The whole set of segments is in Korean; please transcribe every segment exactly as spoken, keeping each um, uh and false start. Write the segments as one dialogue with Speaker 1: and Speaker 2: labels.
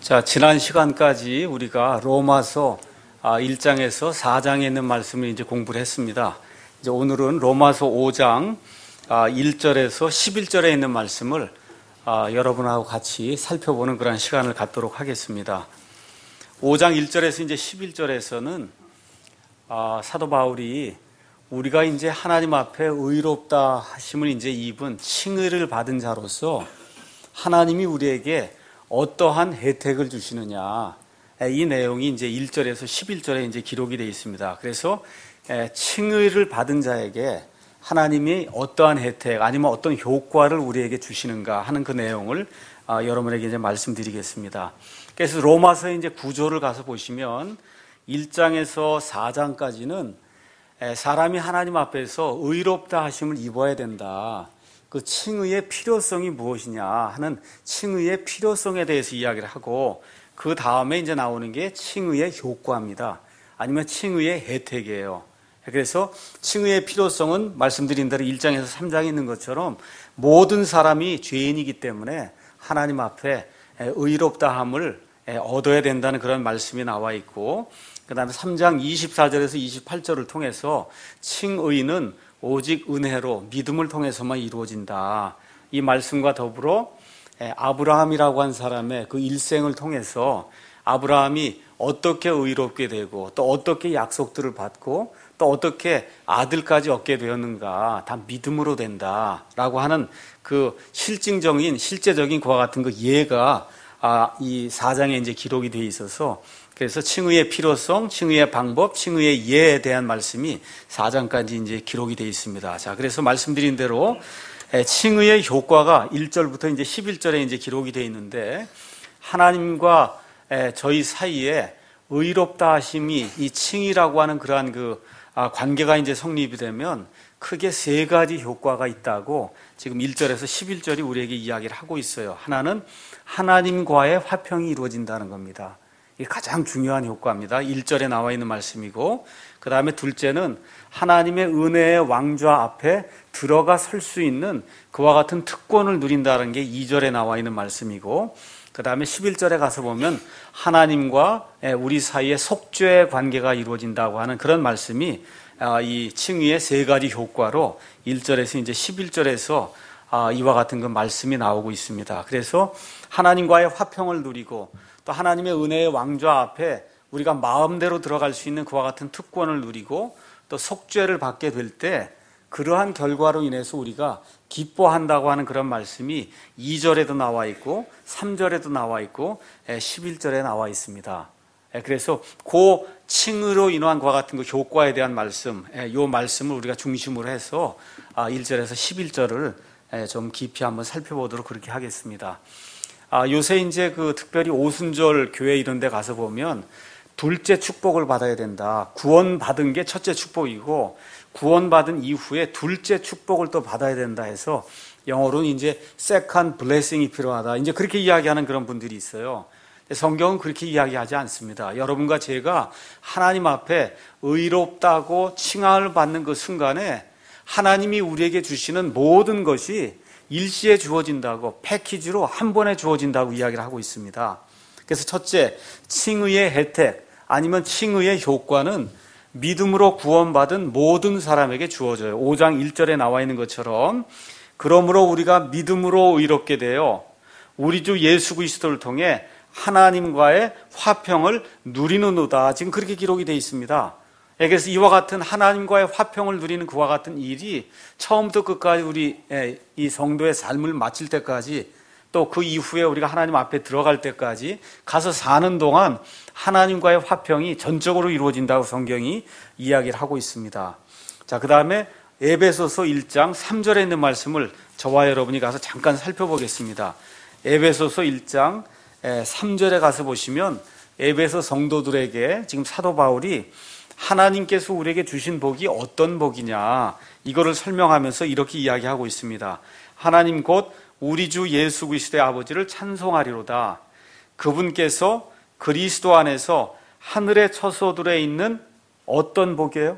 Speaker 1: 자, 지난 시간까지 우리가 로마서 일 장에서 사 장에 있는 말씀을 이제 공부를 했습니다. 이제 오늘은 로마서 오 장 일 절에서 십일 절에 있는 말씀을 여러분하고 같이 살펴보는 그런 시간을 갖도록 하겠습니다. 오 장 일 절에서 이제 십일 절에서는 사도 바울이 우리가 이제 하나님 앞에 의롭다 하심을 이제 입은 칭의를 받은 자로서 하나님이 우리에게 어떠한 혜택을 주시느냐, 이 내용이 이제 일 절에서 십일 절에 이제 기록이 되어 있습니다. 그래서 칭의를 받은 자에게 하나님이 어떠한 혜택 아니면 어떤 효과를 우리에게 주시는가 하는 그 내용을 여러분에게 이제 말씀드리겠습니다. 그래서 로마서 이제 구조를 가서 보시면 일 장에서 사 장까지는 사람이 하나님 앞에서 의롭다 하심을 입어야 된다. 그 칭의의 필요성이 무엇이냐 하는 칭의의 필요성에 대해서 이야기를 하고, 그 다음에 이제 나오는 게 칭의의 효과입니다. 아니면 칭의의 혜택이에요. 그래서 칭의의 필요성은 말씀드린 대로 일 장에서 삼 장에 있는 것처럼 모든 사람이 죄인이기 때문에 하나님 앞에 의롭다함을 얻어야 된다는 그런 말씀이 나와 있고, 그 다음에 삼 장 이십사 절에서 이십팔 절을 통해서 칭의는 오직 은혜로 믿음을 통해서만 이루어진다. 이 말씀과 더불어 아브라함이라고 한 사람의 그 일생을 통해서 아브라함이 어떻게 의롭게 되고 또 어떻게 약속들을 받고 또 어떻게 아들까지 얻게 되었는가, 다 믿음으로 된다라고 하는 그 실증적인 실제적인 그와 같은 그 예가 이 사 장에 이제 기록이 되어 있어서, 그래서 칭의의 필요성, 칭의의 방법, 칭의의 예에 대한 말씀이 사 장까지 이제 기록이 되어 있습니다. 자, 그래서 말씀드린 대로 칭의의 효과가 일 절부터 이제 십일 절에 이제 기록이 되어 있는데, 하나님과 저희 사이에 의롭다 하심이 이 칭의라고 하는 그러한 그 관계가 이제 성립이 되면 크게 세 가지 효과가 있다고 지금 일 절에서 십일 절이 우리에게 이야기를 하고 있어요. 하나는 하나님과의 화평이 이루어진다는 겁니다. 이게 가장 중요한 효과입니다. 일 절에 나와 있는 말씀이고, 그 다음에 둘째는 하나님의 은혜의 왕좌 앞에 들어가 설 수 있는 그와 같은 특권을 누린다는 게 이 절에 나와 있는 말씀이고, 그 다음에 십일 절에 가서 보면 하나님과 우리 사이에 속죄의 관계가 이루어진다고 하는 그런 말씀이 이 칭의의 세 가지 효과로 일 절에서 이제 십일 절에서 이와 같은 그 말씀이 나오고 있습니다. 그래서 하나님과의 화평을 누리고 또 하나님의 은혜의 왕좌 앞에 우리가 마음대로 들어갈 수 있는 그와 같은 특권을 누리고 또 속죄를 받게 될 때 그러한 결과로 인해서 우리가 기뻐한다고 하는 그런 말씀이 이 절에도 나와 있고 삼 절에도 나와 있고 십일 절에 나와 있습니다. 그래서 그 칭의로 인한 그와 같은 그 효과에 대한 말씀, 이 말씀을 우리가 중심으로 해서 일 절에서 십일 절을 좀 깊이 한번 살펴보도록 그렇게 하겠습니다. 요새 이제 그 특별히 오순절 교회 이런 데 가서 보면 둘째 축복을 받아야 된다. 구원받은 게 첫째 축복이고 구원받은 이후에 둘째 축복을 또 받아야 된다 해서 영어로는 이제 second blessing이 필요하다. 이제 그렇게 이야기하는 그런 분들이 있어요. 성경은 그렇게 이야기하지 않습니다. 여러분과 제가 하나님 앞에 의롭다고 칭함을 받는 그 순간에 하나님이 우리에게 주시는 모든 것이 일시에 주어진다고, 패키지로 한 번에 주어진다고 이야기를 하고 있습니다. 그래서 첫째, 칭의의 혜택 아니면 칭의의 효과는 믿음으로 구원받은 모든 사람에게 주어져요. 오 장 일 절에 나와 있는 것처럼, 그러므로 우리가 믿음으로 의롭게 되어 우리 주 예수 그리스도를 통해 하나님과의 화평을 누리는도다. 지금 그렇게 기록이 되어 있습니다. 그래서 이와 같은 하나님과의 화평을 누리는 그와 같은 일이 처음부터 끝까지 우리 이 성도의 삶을 마칠 때까지, 또 그 이후에 우리가 하나님 앞에 들어갈 때까지 가서 사는 동안 하나님과의 화평이 전적으로 이루어진다고 성경이 이야기를 하고 있습니다. 자, 그 다음에 에베소서 일 장 삼 절에 있는 말씀을 저와 여러분이 가서 잠깐 살펴보겠습니다. 에베소서 일 장 삼 절에 가서 보시면 에베소 성도들에게 지금 사도 바울이 하나님께서 우리에게 주신 복이 어떤 복이냐, 이거를 설명하면서 이렇게 이야기하고 있습니다. 하나님 곧 우리 주 예수 그리스도의 아버지를 찬송하리로다. 그분께서 그리스도 안에서 하늘의 처소들에 있는 어떤 복이에요?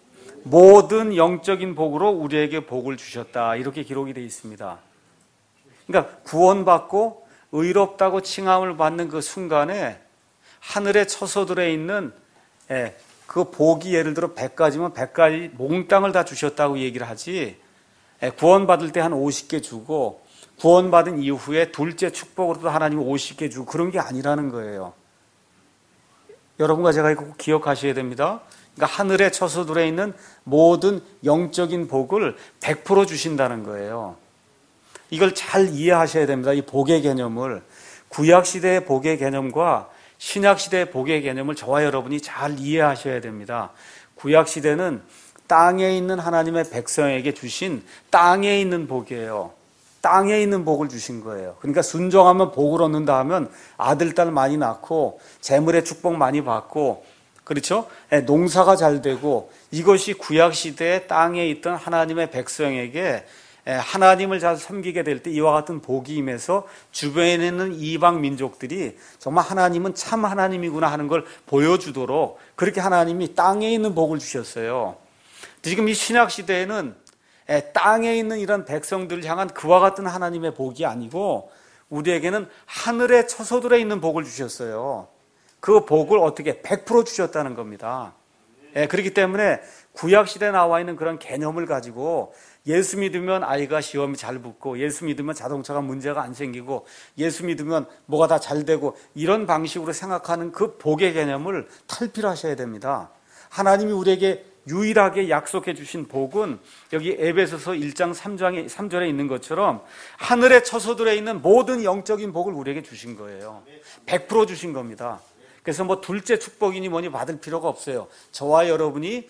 Speaker 1: 모든 영적인 복으로 우리에게 복을 주셨다. 이렇게 기록이 되어 있습니다. 그러니까 구원받고 의롭다고 칭함을 받는 그 순간에 하늘에 처소들에 있는 그 복이 예를 들어 백 가지면 백 가지 몽땅을 다 주셨다고 얘기를 하지, 구원받을 때 한 오십 개 주고 구원받은 이후에 둘째 축복으로도 하나님이 오십 개 주고 그런 게 아니라는 거예요. 여러분과 제가 이거 꼭 기억하셔야 됩니다. 그러니까 하늘에 처소들에 있는 모든 영적인 복을 백 퍼센트 주신다는 거예요. 이걸 잘 이해하셔야 됩니다. 이 복의 개념을. 구약시대의 복의 개념과 신약시대의 복의 개념을 저와 여러분이 잘 이해하셔야 됩니다. 구약시대는 땅에 있는 하나님의 백성에게 주신 땅에 있는 복이에요. 땅에 있는 복을 주신 거예요. 그러니까 순종하면 복을 얻는다 하면 아들, 딸 많이 낳고 재물의 축복 많이 받고, 그렇죠? 농사가 잘 되고, 이것이 구약시대의 땅에 있던 하나님의 백성에게 하나님을 잘 섬기게 될 때 이와 같은 복이 임해서 주변에 있는 이방 민족들이 정말 하나님은 참 하나님이구나 하는 걸 보여주도록 그렇게 하나님이 땅에 있는 복을 주셨어요. 지금 이 신약시대에는 땅에 있는 이런 백성들을 향한 그와 같은 하나님의 복이 아니고 우리에게는 하늘의 처소들에 있는 복을 주셨어요. 그 복을 어떻게 백 퍼센트 주셨다는 겁니다. 그렇기 때문에 구약시대에 나와 있는 그런 개념을 가지고 예수 믿으면 아이가 시험이 잘 붙고, 예수 믿으면 자동차가 문제가 안 생기고, 예수 믿으면 뭐가 다 잘 되고, 이런 방식으로 생각하는 그 복의 개념을 탈피하셔야 됩니다. 하나님이 우리에게 유일하게 약속해 주신 복은 여기 에베소서 일 장 삼 절에 있는 것처럼 하늘의 처소들에 있는 모든 영적인 복을 우리에게 주신 거예요. 백 퍼센트 주신 겁니다. 그래서 뭐 둘째 축복이니 뭐니 받을 필요가 없어요. 저와 여러분이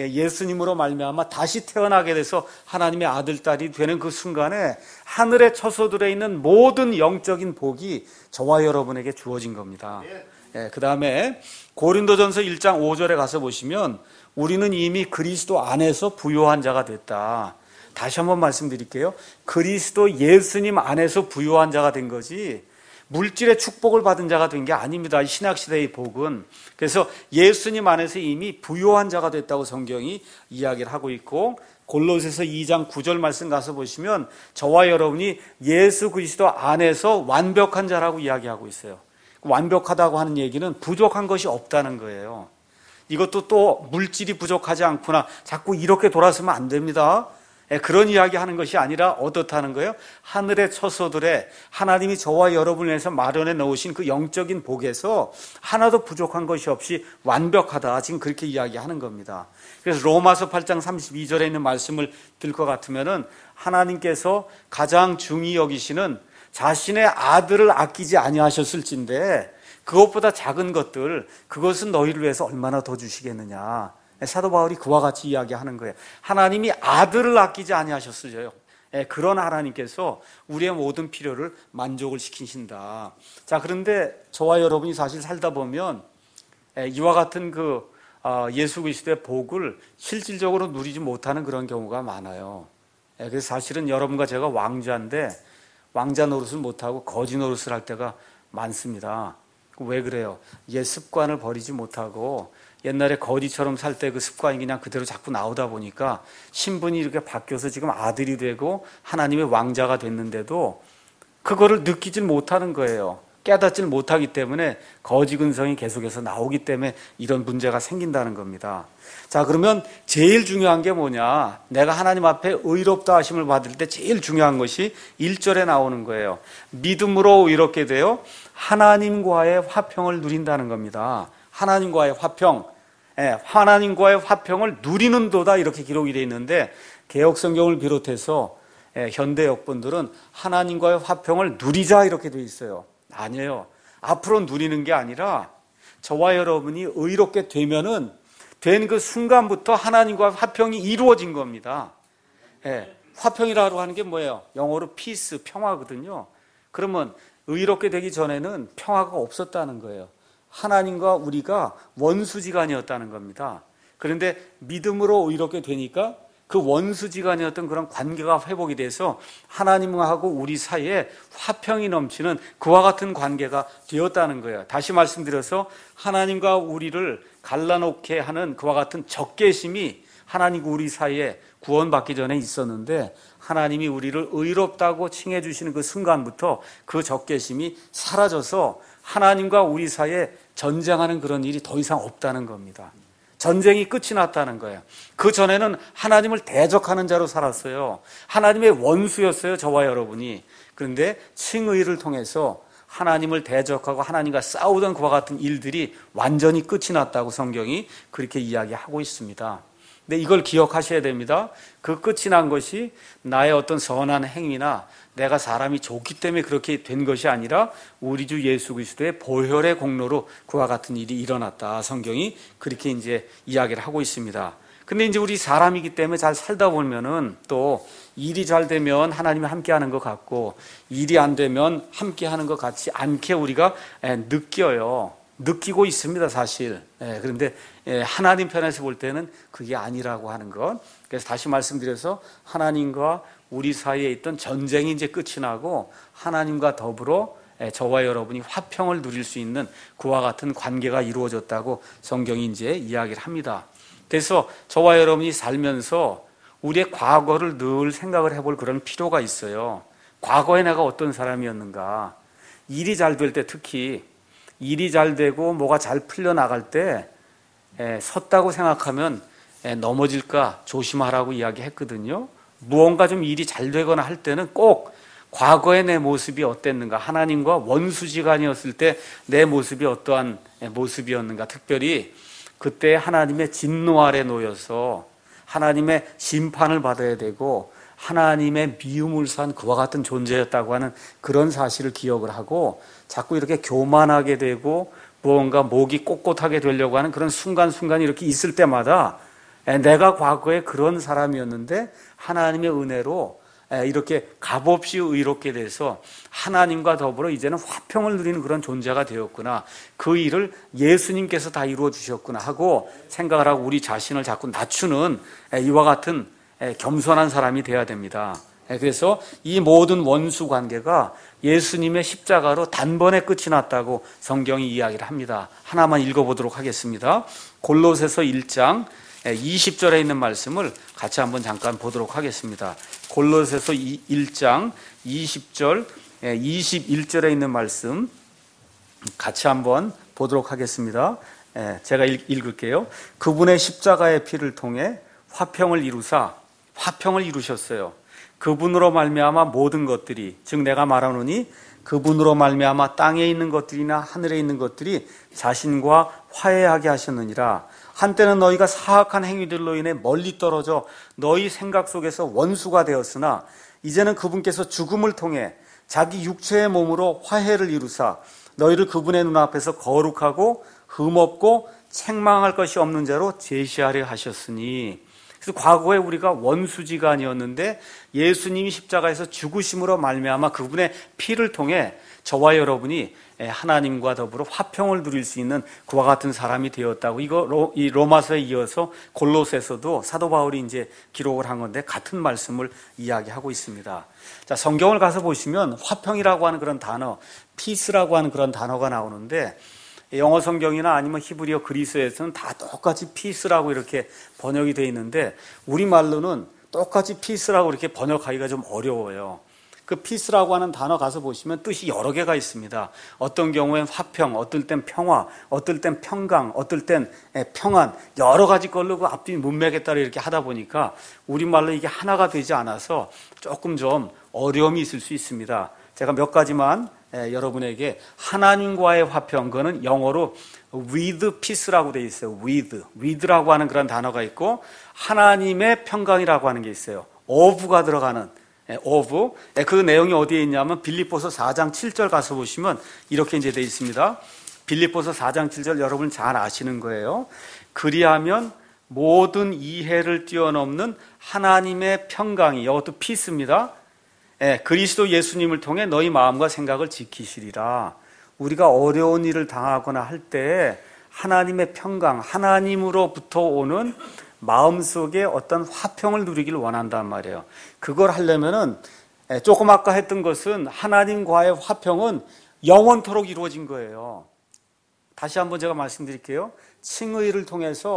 Speaker 1: 예수님으로 말미암아 다시 태어나게 돼서 하나님의 아들, 딸이 되는 그 순간에 하늘의 처소들에 있는 모든 영적인 복이 저와 여러분에게 주어진 겁니다. 예, 그 다음에 고린도전서 일 장 오 절에 가서 보시면 우리는 이미 그리스도 안에서 부요한 자가 됐다. 다시 한번 말씀드릴게요. 그리스도 예수님 안에서 부요한 자가 된 거지 물질의 축복을 받은 자가 된 게 아닙니다. 신약시대의 복은. 그래서 예수님 안에서 이미 부요한 자가 됐다고 성경이 이야기를 하고 있고, 골로새서 이 장 구 절 말씀 가서 보시면 저와 여러분이 예수 그리스도 안에서 완벽한 자라고 이야기하고 있어요. 완벽하다고 하는 얘기는 부족한 것이 없다는 거예요. 이것도 또 물질이 부족하지 않구나, 자꾸 이렇게 돌아서면 안 됩니다. 그런 이야기 하는 것이 아니라 어떻다는 거예요? 하늘의 처소들에 하나님이 저와 여러분을 위해서 마련해 놓으신 그 영적인 복에서 하나도 부족한 것이 없이 완벽하다, 지금 그렇게 이야기하는 겁니다. 그래서 로마서 팔 장 삼십이 절에 있는 말씀을 들 것 같으면은 하나님께서 가장 중히 여기시는 자신의 아들을 아끼지 아니하셨을진데 그것보다 작은 것들, 그것은 너희를 위해서 얼마나 더 주시겠느냐. 사도 바울이 그와 같이 이야기하는 거예요. 하나님이 아들을 아끼지 아니하셨어요. 그런 하나님께서 우리의 모든 필요를 만족을 시키신다. 자, 그런데 저와 여러분이 사실 살다 보면 이와 같은 그 예수 그리스도의 복을 실질적으로 누리지 못하는 그런 경우가 많아요. 그래서 사실은 여러분과 제가 왕자인데 왕자 노릇을 못하고 거지 노릇을 할 때가 많습니다. 왜 그래요? 옛 습관을 버리지 못하고 옛날에 거지처럼 살 때 그 습관이 그냥 그대로 자꾸 나오다 보니까 신분이 이렇게 바뀌어서 지금 아들이 되고 하나님의 왕자가 됐는데도 그거를 느끼질 못하는 거예요. 깨닫질 못하기 때문에 거지 근성이 계속해서 나오기 때문에 이런 문제가 생긴다는 겁니다. 자, 그러면 제일 중요한 게 뭐냐? 내가 하나님 앞에 의롭다 하심을 받을 때 제일 중요한 것이 일 절에 나오는 거예요. 믿음으로 의롭게 되어 하나님과의 화평을 누린다는 겁니다. 하나님과의 화평. 예, 하나님과의 화평을 누리는 도다, 이렇게 기록이 되어 있는데 개역성경을 비롯해서 예, 현대 역본들은 하나님과의 화평을 누리자 이렇게 되어 있어요. 아니에요. 앞으로 누리는 게 아니라 저와 여러분이 의롭게 되면은 된 그 순간부터 하나님과 화평이 이루어진 겁니다. 예, 화평이라고 하는 게 뭐예요? 영어로 피스, 평화거든요. 그러면 의롭게 되기 전에는 평화가 없었다는 거예요. 하나님과 우리가 원수지간이었다는 겁니다. 그런데 믿음으로 의롭게 되니까 그 원수지간이었던 그런 관계가 회복이 돼서 하나님하고 우리 사이에 화평이 넘치는 그와 같은 관계가 되었다는 거예요. 다시 말씀드려서 하나님과 우리를 갈라놓게 하는 그와 같은 적개심이 하나님과 우리 사이에 구원받기 전에 있었는데 하나님이 우리를 의롭다고 칭해 주시는 그 순간부터 그 적개심이 사라져서 하나님과 우리 사이에 전쟁하는 그런 일이 더 이상 없다는 겁니다. 전쟁이 끝이 났다는 거예요. 그 전에는 하나님을 대적하는 자로 살았어요. 하나님의 원수였어요, 저와 여러분이. 그런데 칭의를 통해서 하나님을 대적하고 하나님과 싸우던 그와 같은 일들이 완전히 끝이 났다고 성경이 그렇게 이야기하고 있습니다. 근데 이걸 기억하셔야 됩니다. 그 끝이 난 것이 나의 어떤 선한 행위나 내가 사람이 좋기 때문에 그렇게 된 것이 아니라 우리 주 예수 그리스도의 보혈의 공로로 그와 같은 일이 일어났다. 성경이 그렇게 이제 이야기를 하고 있습니다. 근데 이제 우리 사람이기 때문에 잘 살다 보면은 또 일이 잘 되면 하나님이 함께 하는 것 같고 일이 안 되면 함께 하는 것 같지 않게 우리가 느껴요. 느끼고 있습니다, 사실. 그런데 하나님 편에서 볼 때는 그게 아니라고 하는 것. 그래서 다시 말씀드려서 하나님과 우리 사이에 있던 전쟁이 이제 끝이 나고 하나님과 더불어 저와 여러분이 화평을 누릴 수 있는 그와 같은 관계가 이루어졌다고 성경이 이제 이야기를 합니다. 그래서 저와 여러분이 살면서 우리의 과거를 늘 생각을 해볼 그런 필요가 있어요. 과거에 내가 어떤 사람이었는가. 일이 잘 될 때 특히 일이 잘 되고 뭐가 잘 풀려나갈 때 에, 섰다고 생각하면 에, 넘어질까 조심하라고 이야기했거든요. 무언가 좀 일이 잘 되거나 할 때는 꼭 과거의 내 모습이 어땠는가, 하나님과 원수지간이었을 때 내 모습이 어떠한 모습이었는가, 특별히 그때 하나님의 진노 아래 놓여서 하나님의 심판을 받아야 되고 하나님의 미움을 산 그와 같은 존재였다고 하는 그런 사실을 기억을 하고 자꾸 이렇게 교만하게 되고 무언가 목이 꼿꼿하게 되려고 하는 그런 순간순간이 이렇게 있을 때마다 내가 과거에 그런 사람이었는데 하나님의 은혜로 이렇게 값없이 의롭게 돼서 하나님과 더불어 이제는 화평을 누리는 그런 존재가 되었구나. 그 일을 예수님께서 다 이루어 주셨구나 하고 생각을 하고 우리 자신을 자꾸 낮추는 이와 같은 겸손한 사람이 되어야 됩니다. 그래서 이 모든 원수 관계가 예수님의 십자가로 단번에 끝이 났다고 성경이 이야기를 합니다. 하나만 읽어보도록 하겠습니다. 골로새서 일 장 이십 절에 있는 말씀을 같이 한번 잠깐 보도록 하겠습니다. 골로새서 일 장 이십 절, 이십일 절에 있는 말씀 같이 한번 보도록 하겠습니다. 제가 읽을게요. 그분의 십자가의 피를 통해 화평을 이루사 화평을 이루셨어요. 그분으로 말미암아 모든 것들이, 즉 내가 말하노니 그분으로 말미암아 땅에 있는 것들이나 하늘에 있는 것들이 자신과 화해하게 하셨느니라. 한때는 너희가 사악한 행위들로 인해 멀리 떨어져 너희 생각 속에서 원수가 되었으나 이제는 그분께서 죽음을 통해 자기 육체의 몸으로 화해를 이루사 너희를 그분의 눈앞에서 거룩하고 흠없고 책망할 것이 없는 자로 제시하려 하셨으니. 그래서 과거에 우리가 원수지간이었는데 예수님이 십자가에서 죽으심으로 말미암아 그분의 피를 통해 저와 여러분이 하나님과 더불어 화평을 누릴 수 있는 그와 같은 사람이 되었다고. 이거 이 로마서에 이어서 골로새서도 사도 바울이 이제 기록을 한 건데 같은 말씀을 이야기하고 있습니다. 자, 성경을 가서 보시면 화평이라고 하는 그런 단어, 피스라고 하는 그런 단어가 나오는데 영어 성경이나 아니면 히브리어 그리스어에서는 다 똑같이 피스라고 이렇게 번역이 되어 있는데 우리말로는 똑같이 피스라고 이렇게 번역하기가 좀 어려워요. 그 피스라고 하는 단어 가서 보시면 뜻이 여러 개가 있습니다. 어떤 경우엔 화평, 어떨 땐 평화, 어떨 땐 평강, 어떨 땐 평안, 여러 가지 걸로 그 앞뒤 문맥에 따라 이렇게 하다 보니까 우리말로 이게 하나가 되지 않아서 조금 좀 어려움이 있을 수 있습니다. 제가 몇 가지만 여러분에게 하나님과의 화평, 그거는 영어로 with peace라고 되어 있어요. with, with라고 하는 그런 단어가 있고 하나님의 평강이라고 하는 게 있어요. of가 들어가는 of. 그 내용이 어디에 있냐면 빌립보서 사 장 칠 절 가서 보시면 이렇게 이제 되어 있습니다. 빌립보서 사 장 칠 절 여러분 잘 아시는 거예요. 그리하면 모든 이해를 뛰어넘는 하나님의 평강이, 이것도 peace입니다. 예, 그리스도 예수님을 통해 너희 마음과 생각을 지키시리라. 우리가 어려운 일을 당하거나 할 때 하나님의 평강, 하나님으로부터 오는 마음속에 어떤 화평을 누리기를 원한단 말이에요. 그걸 하려면은 조금 아까 했던 것은 하나님과의 화평은 영원토록 이루어진 거예요. 다시 한번 제가 말씀드릴게요. 칭의를 통해서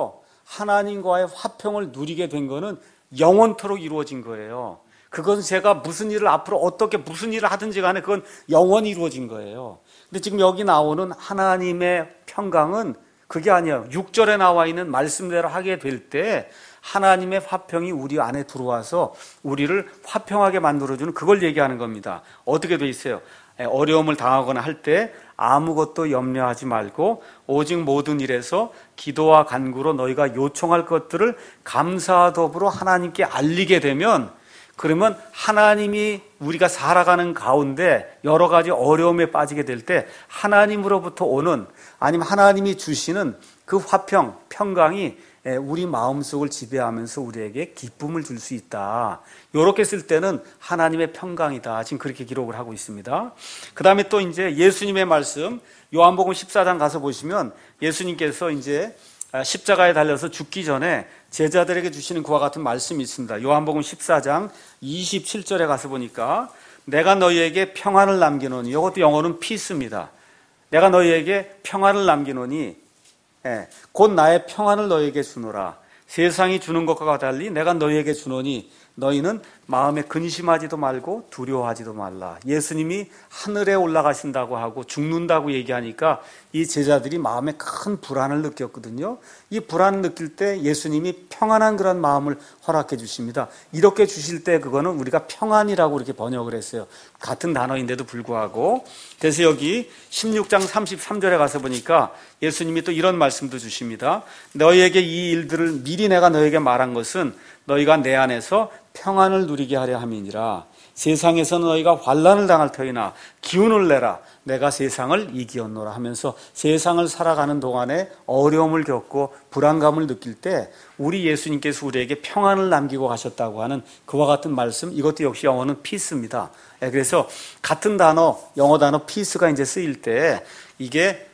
Speaker 1: 하나님과의 화평을 누리게 된 거는 영원토록 이루어진 거예요. 그건 제가 무슨 일을 앞으로 어떻게 무슨 일을 하든지 간에 그건 영원히 이루어진 거예요. 근데 지금 여기 나오는 하나님의 평강은 그게 아니에요. 육 절에 나와 있는 말씀대로 하게 될 때 하나님의 화평이 우리 안에 들어와서 우리를 화평하게 만들어주는 그걸 얘기하는 겁니다. 어떻게 돼 있어요? 어려움을 당하거나 할 때 아무것도 염려하지 말고 오직 모든 일에서 기도와 간구로 너희가 요청할 것들을 감사와 더불어 하나님께 알리게 되면, 그러면 하나님이 우리가 살아가는 가운데 여러 가지 어려움에 빠지게 될 때 하나님으로부터 오는, 아니면 하나님이 주시는 그 화평, 평강이 우리 마음속을 지배하면서 우리에게 기쁨을 줄 수 있다. 이렇게 쓸 때는 하나님의 평강이다. 지금 그렇게 기록을 하고 있습니다. 그 다음에 또 이제 예수님의 말씀, 요한복음 십사 장 가서 보시면 예수님께서 이제 십자가에 달려서 죽기 전에 제자들에게 주시는 그와 같은 말씀이 있습니다. 요한복음 십사 장 이십칠 절에 가서 보니까 내가 너희에게 평안을 남기노니, 이것도 영어는 피스입니다. 내가 너희에게 평안을 남기노니 예, 곧 나의 평안을 너희에게 주노라. 세상이 주는 것과 달리 내가 너희에게 주노니 너희는 마음에 근심하지도 말고 두려워하지도 말라. 예수님이 하늘에 올라가신다고 하고 죽는다고 얘기하니까 이 제자들이 마음에 큰 불안을 느꼈거든요. 이 불안을 느낄 때 예수님이 평안한 그런 마음을 허락해 주십니다. 이렇게 주실 때 그거는 우리가 평안이라고 이렇게 번역을 했어요. 같은 단어인데도 불구하고. 그래서 여기 십육 장 삼십삼 절에 가서 보니까 예수님이 또 이런 말씀도 주십니다. 너희에게 이 일들을 미리 내가 너희에게 말한 것은 너희가 내 안에서 평안을 누리게 하려 함이니라. 세상에서는 너희가 환난을 당할 터이나 기운을 내라. 내가 세상을 이기었노라 하면서 세상을 살아가는 동안에 어려움을 겪고 불안감을 느낄 때 우리 예수님께서 우리에게 평안을 남기고 가셨다고 하는 그와 같은 말씀, 이것도 역시 영어는 피스입니다. 그래서 같은 단어, 영어 단어 피스가 이제 쓰일 때 이게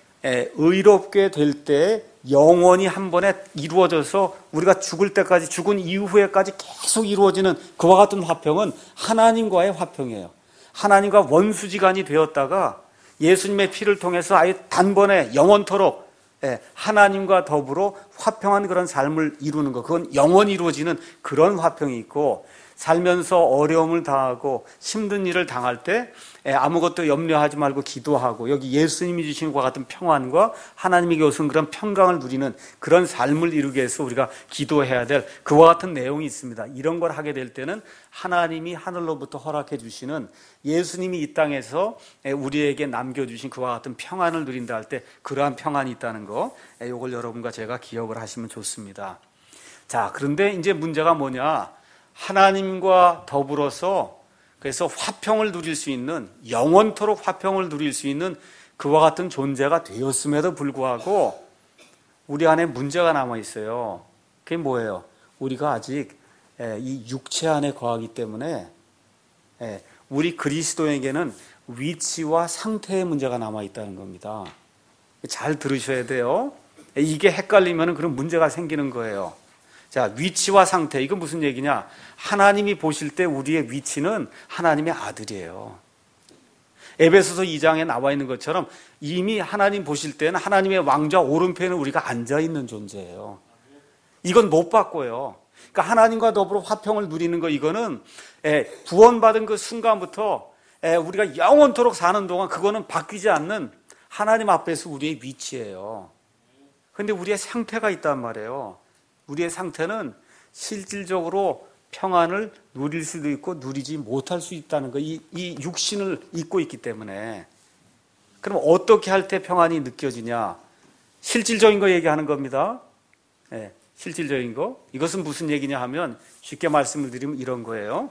Speaker 1: 의롭게 될 때 영원히 한 번에 이루어져서 우리가 죽을 때까지, 죽은 이후에까지 계속 이루어지는 그와 같은 화평은 하나님과의 화평이에요. 하나님과 원수지간이 되었다가 예수님의 피를 통해서 아예 단번에 영원토록 하나님과 더불어 화평한 그런 삶을 이루는 것, 그건 영원히 이루어지는 그런 화평이 있고, 살면서 어려움을 당하고 힘든 일을 당할 때 아무것도 염려하지 말고 기도하고, 여기 예수님이 주신 것과 같은 평안과 하나님에게 오신 그런 평강을 누리는 그런 삶을 이루기 위해서 우리가 기도해야 될 그와 같은 내용이 있습니다. 이런 걸 하게 될 때는 하나님이 하늘로부터 허락해 주시는, 예수님이 이 땅에서 우리에게 남겨주신 그와 같은 평안을 누린다 할 때 그러한 평안이 있다는 거, 이걸 여러분과 제가 기억을 하시면 좋습니다. 자, 그런데 이제 문제가 뭐냐? 하나님과 더불어서 그래서 화평을 누릴 수 있는, 영원토록 화평을 누릴 수 있는 그와 같은 존재가 되었음에도 불구하고 우리 안에 문제가 남아 있어요. 그게 뭐예요? 우리가 아직 이 육체 안에 거하기 때문에 우리 그리스도에게는 위치와 상태의 문제가 남아 있다는 겁니다. 잘 들으셔야 돼요. 이게 헷갈리면 그런 문제가 생기는 거예요. 자, 위치와 상태, 이건 무슨 얘기냐? 하나님이 보실 때 우리의 위치는 하나님의 아들이에요. 에베소서 이 장에 나와 있는 것처럼 이미 하나님 보실 때는 하나님의 왕좌 오른편에 우리가 앉아있는 존재예요. 이건 못 바꿔요. 그러니까 하나님과 더불어 화평을 누리는 거, 이거는 구원받은 그 순간부터 우리가 영원토록 사는 동안 그거는 바뀌지 않는 하나님 앞에서 우리의 위치예요. 그런데 우리의 상태가 있단 말이에요. 우리의 상태는 실질적으로 평안을 누릴 수도 있고 누리지 못할 수 있다는 거, 이, 이 육신을 입고 있기 때문에. 그럼 어떻게 할 때 평안이 느껴지냐? 실질적인 거 얘기하는 겁니다. 네, 실질적인 거. 이것은 무슨 얘기냐 하면 쉽게 말씀을 드리면 이런 거예요.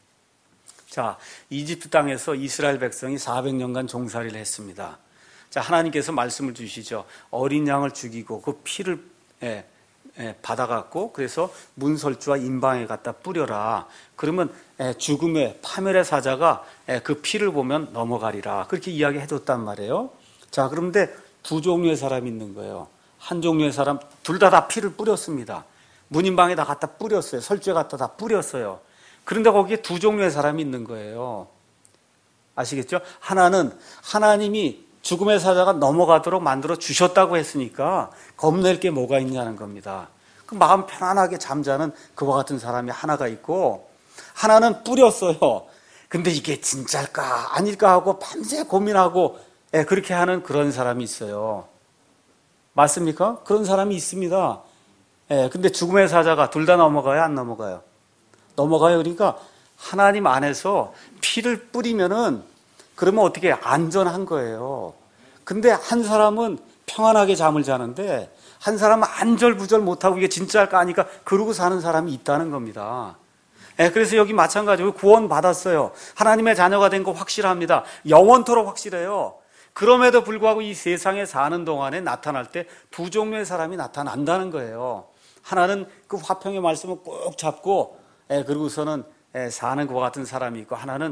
Speaker 1: 자, 이집트 땅에서 이스라엘 백성이 사백 년간 종살이를 했습니다. 자, 하나님께서 말씀을 주시죠. 어린 양을 죽이고 그 피를 예, 예, 받아갖고 그래서 문설주와 임방에 갖다 뿌려라. 그러면 예, 죽음의 파멸의 사자가 예, 그 피를 보면 넘어가리라. 그렇게 이야기해줬단 말이에요. 자, 그런데 두 종류의 사람이 있는 거예요. 한 종류의 사람, 둘 다 다 피를 뿌렸습니다. 문임방에다 갖다 뿌렸어요. 설주에 갖다 다 뿌렸어요. 그런데 거기에 두 종류의 사람이 있는 거예요. 아시겠죠? 하나는 하나님이 죽음의 사자가 넘어가도록 만들어 주셨다고 했으니까 겁낼 게 뭐가 있냐는 겁니다. 그 마음 편안하게 잠자는 그와 같은 사람이 하나가 있고, 하나는 뿌렸어요. 근데 이게 진짜일까 아닐까 하고 밤새 고민하고 예, 그렇게 하는 그런 사람이 있어요. 맞습니까? 그런 사람이 있습니다. 예, 근데 죽음의 사자가 둘 다 넘어가요, 안 넘어가요? 넘어가요. 그러니까 하나님 안에서 피를 뿌리면은 그러면 어떻게 안전한 거예요. 근데 한 사람은 평안하게 잠을 자는데 한 사람은 안절부절 못하고 이게 진짜일까 하니까 그러고 사는 사람이 있다는 겁니다. 예, 그래서 여기 마찬가지로 구원 받았어요. 하나님의 자녀가 된 거 확실합니다. 영원토록 확실해요. 그럼에도 불구하고 이 세상에 사는 동안에 나타날 때 두 종류의 사람이 나타난다는 거예요. 하나는 그 화평의 말씀을 꼭 잡고 예, 그러고서는 예, 사는 것과 같은 사람이 있고, 하나는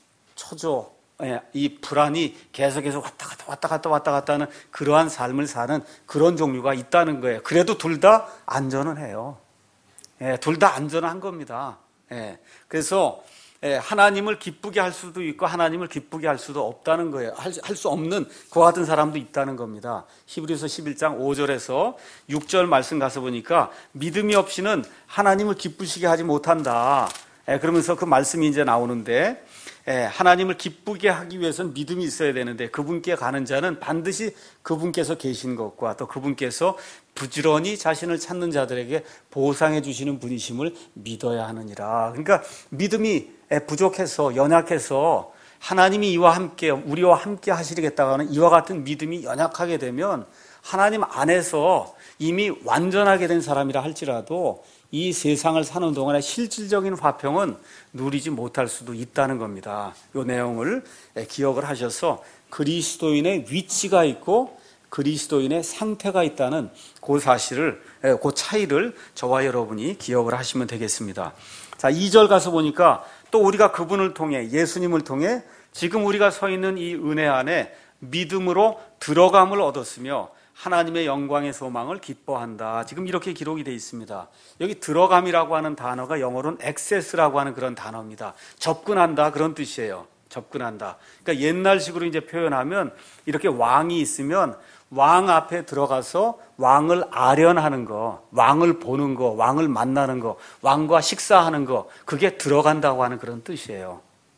Speaker 1: 초조, 예, 이 불안이 계속해서 왔다 갔다 왔다 갔다 왔다 갔다 하는 그러한 삶을 사는 그런 종류가 있다는 거예요. 그래도 둘 다 안전은 해요. 예, 둘 다 안전한 겁니다. 예, 그래서 예, 하나님을 기쁘게 할 수도 있고 하나님을 기쁘게 할 수도 없다는 거예요. 할 수 없는 그와 같은 사람도 있다는 겁니다. 히브리서 십일 장 오 절에서 육 절 말씀 가서 보니까 믿음이 없이는 하나님을 기쁘시게 하지 못한다. 예, 그러면서 그 말씀이 이제 나오는데, 예, 하나님을 기쁘게 하기 위해서는 믿음이 있어야 되는데 그분께 가는 자는 반드시 그분께서 계신 것과 또 그분께서 부지런히 자신을 찾는 자들에게 보상해 주시는 분이심을 믿어야 하느니라. 그러니까 믿음이 부족해서 연약해서 하나님이 이와 함께 우리와 함께 하시겠다고 하는 이와 같은 믿음이 연약하게 되면 하나님 안에서 이미 완전하게 된 사람이라 할지라도 이 세상을 사는 동안에 실질적인 화평은 누리지 못할 수도 있다는 겁니다. 이 내용을 기억을 하셔서 그리스도인의 위치가 있고 그리스도인의 상태가 있다는 그 사실을, 그 차이를 저와 여러분이 기억을 하시면 되겠습니다. 자, 이 절 가서 보니까 또 우리가 그분을 통해, 예수님을 통해 지금 우리가 서 있는 이 은혜 안에 믿음으로 들어감을 얻었으며 하나님의 영광의 소망을 기뻐한다. 지금 이렇게 기록이 되어 있습니다. 여기 들어감이라고 하는 단어가 영어로는 access라고 하는 그런 단어입니다. 접근한다, 그런 뜻이에요. 접근한다. 그러니까 옛날식으로 이제 표현하면 이렇게 왕이 있으면 왕 앞에 들어가서 왕을 아련하는 거, 왕을 보는 거, 왕을 만나는 거, 왕과 식사하는 거, 그게 들어간다고 하는 그런 뜻이에요.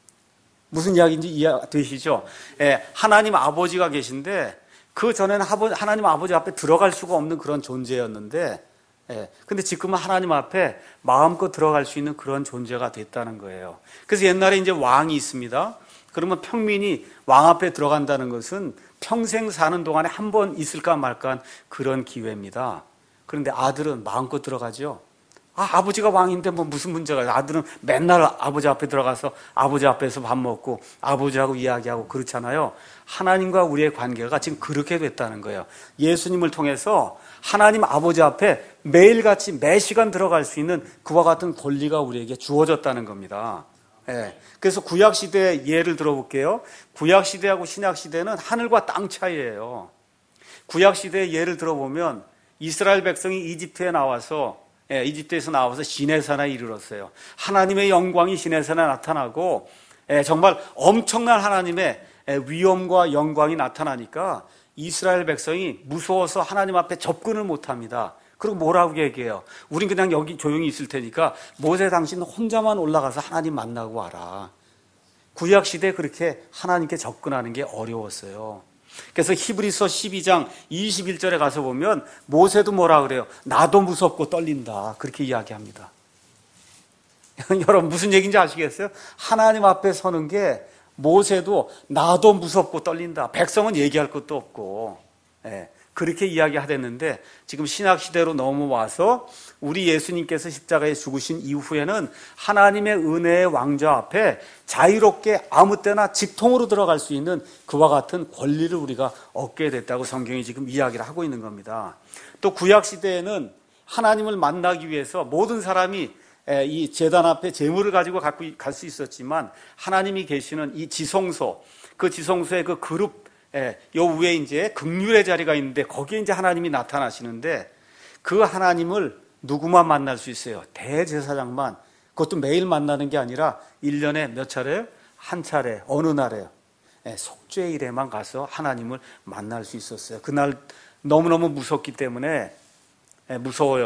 Speaker 1: 무슨 이야기인지 이해되시죠? 예, 하나님 아버지가 계신데 그 전에는 하나님 아버지 앞에 들어갈 수가 없는 그런 존재였는데, 예, 근데 지금은 하나님 앞에 마음껏 들어갈 수 있는 그런 존재가 됐다는 거예요. 그래서 옛날에 이제 왕이 있습니다. 그러면 평민이 왕 앞에 들어간다는 것은 평생 사는 동안에 한 번 있을까 말까 그런 기회입니다. 그런데 아들은 마음껏 들어가죠. 아, 아버지가 왕인데 뭐 무슨 문제가 있어요. 아들은 맨날 아버지 앞에 들어가서 아버지 앞에서 밥 먹고 아버지하고 이야기하고 그렇잖아요. 하나님과 우리의 관계가 지금 그렇게 됐다는 거예요. 예수님을 통해서 하나님 아버지 앞에 매일같이 매 시간 들어갈 수 있는 그와 같은 권리가 우리에게 주어졌다는 겁니다. 예. 그래서 구약시대의 예를 들어볼게요. 구약시대하고 신약시대는 하늘과 땅 차이예요. 구약시대의 예를 들어보면 이스라엘 백성이 이집트에 나와서 예, 이집트에서 나와서 시내산에 이르렀어요. 하나님의 영광이 시내산에 나타나고 예, 정말 엄청난 하나님의 예, 위엄과 영광이 나타나니까 이스라엘 백성이 무서워서 하나님 앞에 접근을 못합니다. 그리고 뭐라고 얘기해요? 우린 그냥 여기 조용히 있을 테니까 모세 당신 혼자만 올라가서 하나님 만나고 와라. 구약시대에 그렇게 하나님께 접근하는 게 어려웠어요. 그래서 히브리서 십이 장 이십일 절에 가서 보면 모세도 뭐라 그래요? 나도 무섭고 떨린다. 그렇게 이야기합니다. 여러분 무슨 얘기인지 아시겠어요? 하나님 앞에 서는 게 모세도 나도 무섭고 떨린다. 백성은 얘기할 것도 없고 예, 그렇게 이야기하랬는데 지금 신약시대로 넘어와서 우리 예수님께서 십자가에 죽으신 이후에는 하나님의 은혜의 왕좌 앞에 자유롭게 아무 때나 직통으로 들어갈 수 있는 그와 같은 권리를 우리가 얻게 됐다고 성경이 지금 이야기를 하고 있는 겁니다. 또 구약시대에는 하나님을 만나기 위해서 모든 사람이 이 제단 앞에 제물을 가지고 갈 수 있었지만 하나님이 계시는 이 지성소, 그 지성소의 그 그룹 예, 요 위에 이제 긍휼의 자리가 있는데 거기에 이제 하나님이 나타나시는데 그 하나님을 누구만 만날 수 있어요? 대제사장만. 그것도 매일 만나는 게 아니라 일 년에 몇 차례? 한 차례. 어느 날에요? 예, 속죄일에만 가서 하나님을 만날 수 있었어요. 그날 너무너무 무섭기 때문에 예, 무서워요.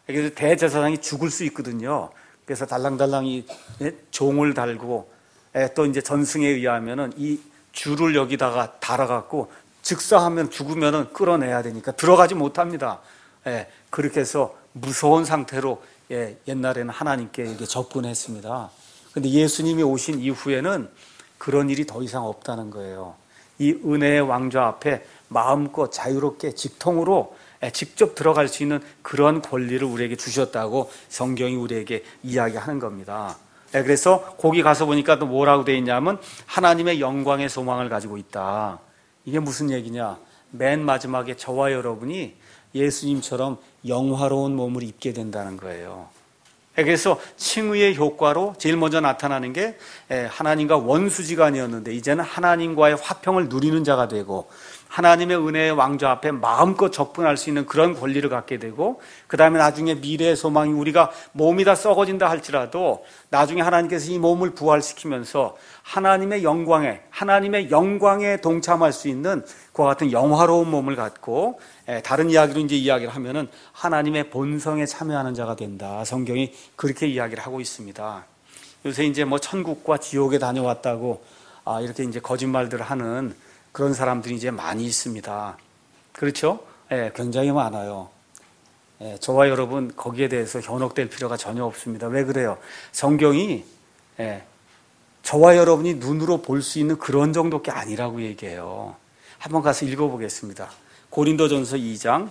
Speaker 1: 그래서 대제사장이 죽을 수 있거든요. 그래서 달랑달랑이 종을 달고 또 이제 전승에 의하면은 이 줄을 여기다가 달아갖고 즉사하면 죽으면은 끌어내야 되니까 들어가지 못합니다. 예, 그렇게 해서 무서운 상태로 예, 옛날에는 하나님께 이렇게 접근했습니다. 근데 예수님이 오신 이후에는 그런 일이 더 이상 없다는 거예요. 이 은혜의 왕좌 앞에 마음껏 자유롭게 직통으로 직접 들어갈 수 있는 그런 권리를 우리에게 주셨다고 성경이 우리에게 이야기하는 겁니다. 그래서 거기 가서 보니까 또 뭐라고 되어 있냐면 하나님의 영광의 소망을 가지고 있다. 이게 무슨 얘기냐? 맨 마지막에 저와 여러분이 예수님처럼 영화로운 몸을 입게 된다는 거예요. 그래서 칭의의 효과로 제일 먼저 나타나는 게 하나님과 원수지간이었는데 이제는 하나님과의 화평을 누리는 자가 되고 하나님의 은혜의 왕좌 앞에 마음껏 접근할 수 있는 그런 권리를 갖게 되고 그 다음에 나중에 미래의 소망이 우리가 몸이 다 썩어진다 할지라도 나중에 하나님께서 이 몸을 부활시키면서 하나님의 영광에 하나님의 영광에 동참할 수 있는 그와 같은 영화로운 몸을 갖고 다른 이야기로 이제 이야기를 하면은 하나님의 본성에 참여하는 자가 된다. 성경이 그렇게 이야기를 하고 있습니다. 요새 이제 뭐 천국과 지옥에 다녀왔다고 아 이렇게 이제 거짓말들을 하는 그런 사람들이 이제 많이 있습니다. 그렇죠? 예, 굉장히 많아요. 예, 저와 여러분 거기에 대해서 현혹될 필요가 전혀 없습니다. 왜 그래요? 성경이 예, 저와 여러분이 눈으로 볼 수 있는 그런 정도가 아니라고 얘기해요. 한번 가서 읽어보겠습니다. 고린도전서 이 장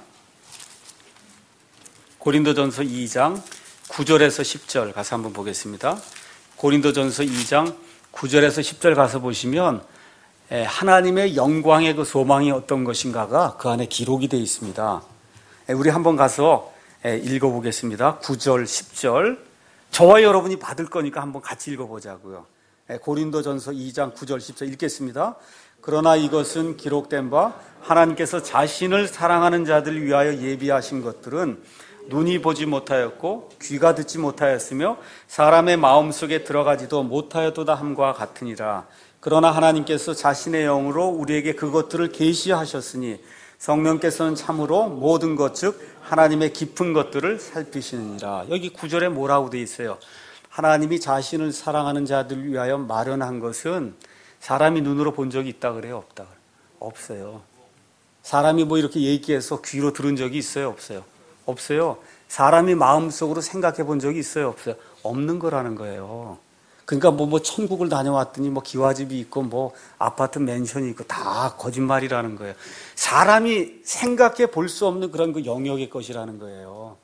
Speaker 1: 고린도전서 이 장 구 절에서 십 절 가서 한번 보겠습니다. 고린도전서 이 장 구 절에서 십 절 가서 보시면 하나님의 영광의 그 소망이 어떤 것인가가 그 안에 기록이 되어 있습니다. 우리 한번 가서 읽어보겠습니다. 구 절, 십 절. 저와 여러분이 받을 거니까 한번 같이 읽어보자고요. 고린도전서 이 장 구 절, 십 절 읽겠습니다. 그러나 이것은 기록된 바 하나님께서 자신을 사랑하는 자들 위하여 예비하신 것들은 눈이 보지 못하였고 귀가 듣지 못하였으며 사람의 마음속에 들어가지도 못하였도다 함과 같으니라. 그러나 하나님께서 자신의 영으로 우리에게 그것들을 계시하셨으니 성령께서는 참으로 모든 것 즉 하나님의 깊은 것들을 살피시느니라. 여기 구 절에 뭐라고 되어 있어요? 하나님이 자신을 사랑하는 자들 위하여 마련한 것은 사람이 눈으로 본 적이 있다 그래요? 없다 그래요? 없어요. 사람이 뭐 이렇게 얘기해서 귀로 들은 적이 있어요? 없어요? 없어요. 사람이 마음속으로 생각해 본 적이 있어요? 없어요? 없는 거라는 거예요. 그러니까 뭐, 뭐, 천국을 다녀왔더니 뭐 기와집이 있고 뭐 아파트 맨션이 있고 다 거짓말이라는 거예요. 사람이 생각해 볼 수 없는 그런 그 영역의 것이라는 거예요.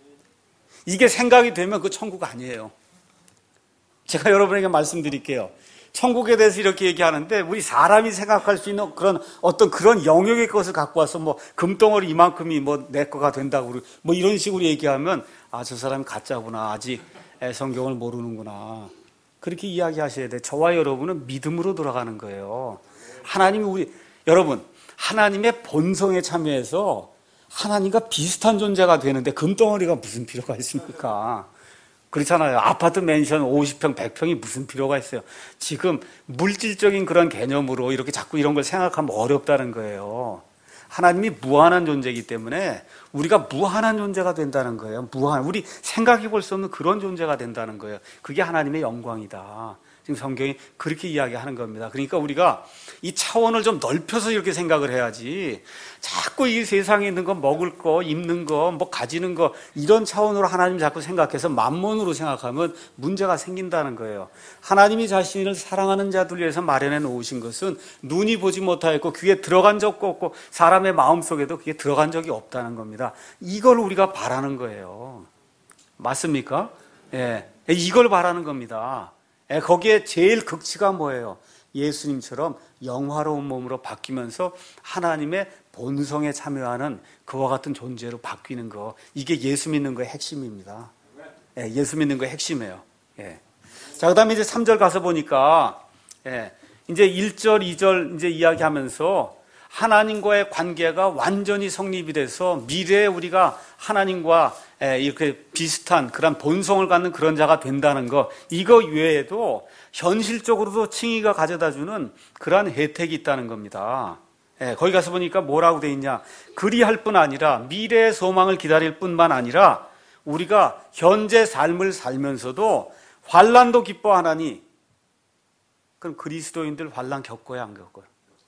Speaker 1: 이게 생각이 되면 그 천국 아니에요. 제가 여러분에게 말씀드릴게요. 천국에 대해서 이렇게 얘기하는데 우리 사람이 생각할 수 있는 그런 어떤 그런 영역의 것을 갖고 와서 뭐 금덩어리 이만큼이 뭐 내 거가 된다고 뭐 이런 식으로 얘기하면 아, 저 사람이 가짜구나. 아직 성경을 모르는구나. 그렇게 이야기하셔야 돼요. 저와 여러분은 믿음으로 돌아가는 거예요. 하나님이 우리, 여러분, 하나님의 본성에 참여해서 하나님과 비슷한 존재가 되는데 금덩어리가 무슨 필요가 있습니까? 그렇잖아요. 아파트 맨션 오십 평, 백 평이 무슨 필요가 있어요. 지금 물질적인 그런 개념으로 이렇게 자꾸 이런 걸 생각하면 어렵다는 거예요. 하나님이 무한한 존재이기 때문에 우리가 무한한 존재가 된다는 거예요. 무한, 우리 생각해 볼 수 없는 그런 존재가 된다는 거예요. 그게 하나님의 영광이다. 지금 성경이 그렇게 이야기하는 겁니다. 그러니까 우리가 이 차원을 좀 넓혀서 이렇게 생각을 해야지 자꾸 이 세상에 있는 거 먹을 거, 입는 거, 뭐 가지는 거 이런 차원으로 하나님 자꾸 생각해서 만몬으로 생각하면 문제가 생긴다는 거예요. 하나님이 자신을 사랑하는 자들 위해서 마련해 놓으신 것은 눈이 보지 못하였고 귀에 들어간 적도 없고 사람의 마음속에도 그게 들어간 적이 없다는 겁니다. 이걸 우리가 바라는 거예요. 맞습니까? 예, 이걸 바라는 겁니다. 거기에 제일 극치가 뭐예요? 예수님처럼 영화로운 몸으로 바뀌면서 하나님의 본성에 참여하는 그와 같은 존재로 바뀌는 거. 이게 예수 믿는 거의 핵심입니다. 예, 예수 믿는 거의 핵심이에요. 예. 자, 그 다음에 이제 삼 절 가서 보니까, 예, 이제 일 절, 이 절 이제 이야기하면서 하나님과의 관계가 완전히 성립이 돼서 미래에 우리가 하나님과 이렇게 비슷한 그런 본성을 갖는 그런 자가 된다는 것, 이거 외에도 현실적으로도 칭의가 가져다주는 그러한 혜택이 있다는 겁니다. 거기 가서 보니까 뭐라고 돼 있냐? 그리할 뿐 아니라 미래의 소망을 기다릴 뿐만 아니라 우리가 현재 삶을 살면서도 환난도 기뻐하나니, 그럼 그리스도인들 환난 겪어야 안 겪어요?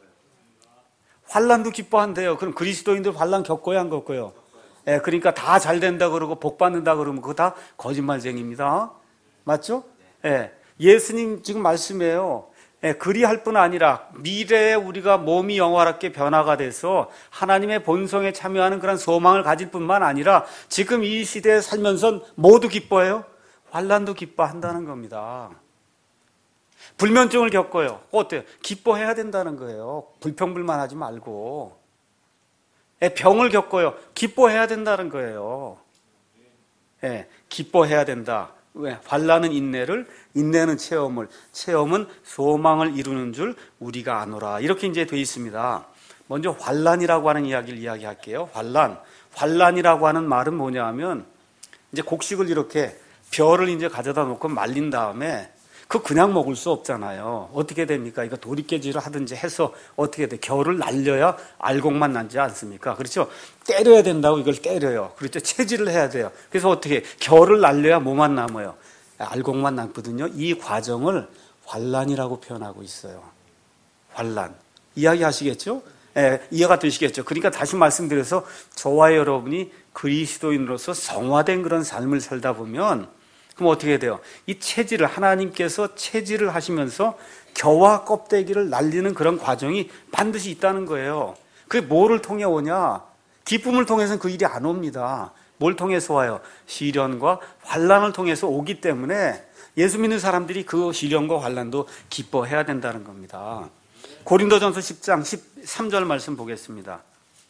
Speaker 1: 환난도 기뻐한대요. 그럼 그리스도인들 환난 겪어야 안 겪어요? 예, 그러니까 다 잘 된다 그러고 복 받는다 그러면 그거 다 거짓말쟁입니다. 맞죠? 예, 예수님 지금 말씀해요. 예, 그리할 뿐 아니라 미래에 우리가 몸이 영화롭게 변화가 돼서 하나님의 본성에 참여하는 그런 소망을 가질 뿐만 아니라 지금 이 시대에 살면서 모두 기뻐해요. 환난도 기뻐한다는 겁니다. 불면증을 겪어요. 어때요? 기뻐해야 된다는 거예요. 불평불만하지 말고. 예, 병을 겪어요. 기뻐해야 된다는 거예요. 예, 기뻐해야 된다. 왜? 환난은 인내를, 인내는 체험을, 체험은 소망을 이루는 줄 우리가 아노라. 이렇게 이제 돼 있습니다. 먼저 환난이라고 하는 이야기를 이야기할게요. 환난. 환난이라고 하는 말은 뭐냐 하면, 이제 곡식을 이렇게 벼를 이제 가져다 놓고 말린 다음에 그 그냥 먹을 수 없잖아요. 어떻게 됩니까? 이거 도리깨질을 하든지 해서 어떻게 돼? 겨를 날려야 알곡만 나지 않습니까? 그렇죠? 때려야 된다고 이걸 때려요. 그렇죠? 체질을 해야 돼요. 그래서 어떻게? 겨를 날려야 뭐만 남아요? 알곡만 남거든요. 이 과정을 환난이라고 표현하고 있어요. 환난. 이야기하시겠죠? 예, 이해가 되시겠죠? 그러니까 다시 말씀드려서 저와 여러분이 그리스도인으로서 성화된 그런 삶을 살다 보면 그럼 어떻게 돼요? 이 체질을, 하나님께서 체질을 하시면서 겨와 껍데기를 날리는 그런 과정이 반드시 있다는 거예요. 그게 뭐를 통해 오냐? 기쁨을 통해서는 그 일이 안 옵니다. 뭘 통해서 와요? 시련과 환난을 통해서 오기 때문에 예수 믿는 사람들이 그 시련과 환난도 기뻐해야 된다는 겁니다. 고린도전서 십 장 십삼 절 말씀 보겠습니다.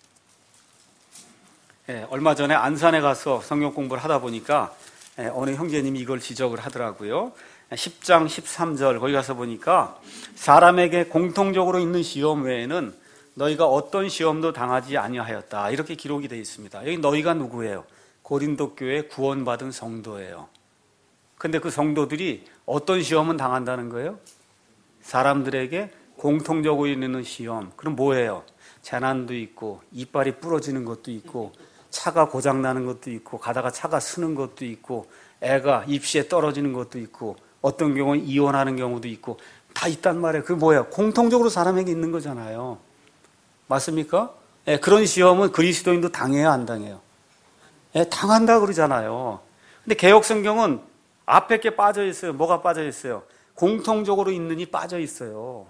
Speaker 1: 예, 얼마 전에 안산에 가서 성경 공부를 하다 보니까 어느 형제님이 이걸 지적을 하더라고요. 십 장 십삼 절 거기 가서 보니까 사람에게 공통적으로 있는 시험 외에는 너희가 어떤 시험도 당하지 아니하였다. 이렇게 기록이 되어 있습니다. 여기 너희가 누구예요? 고린도 교회 구원받은 성도예요. 근데 그 성도들이 어떤 시험은 당한다는 거예요? 사람들에게 공통적으로 있는 시험. 그럼 뭐예요? 재난도 있고 이빨이 부러지는 것도 있고 차가 고장나는 것도 있고 가다가 차가 쓰는 것도 있고 애가 입시에 떨어지는 것도 있고 어떤 경우는 이혼하는 경우도 있고 다 있단 말이에요. 그게 뭐예요? 공통적으로 사람에게 있는 거잖아요. 맞습니까? 예, 그런 시험은 그리스도인도 당해야 안 당해요? 예, 당한다 그러잖아요. 근데 개역성경은 앞에 게 빠져 있어요. 뭐가 빠져 있어요? 공통적으로 있는이 빠져 있어요.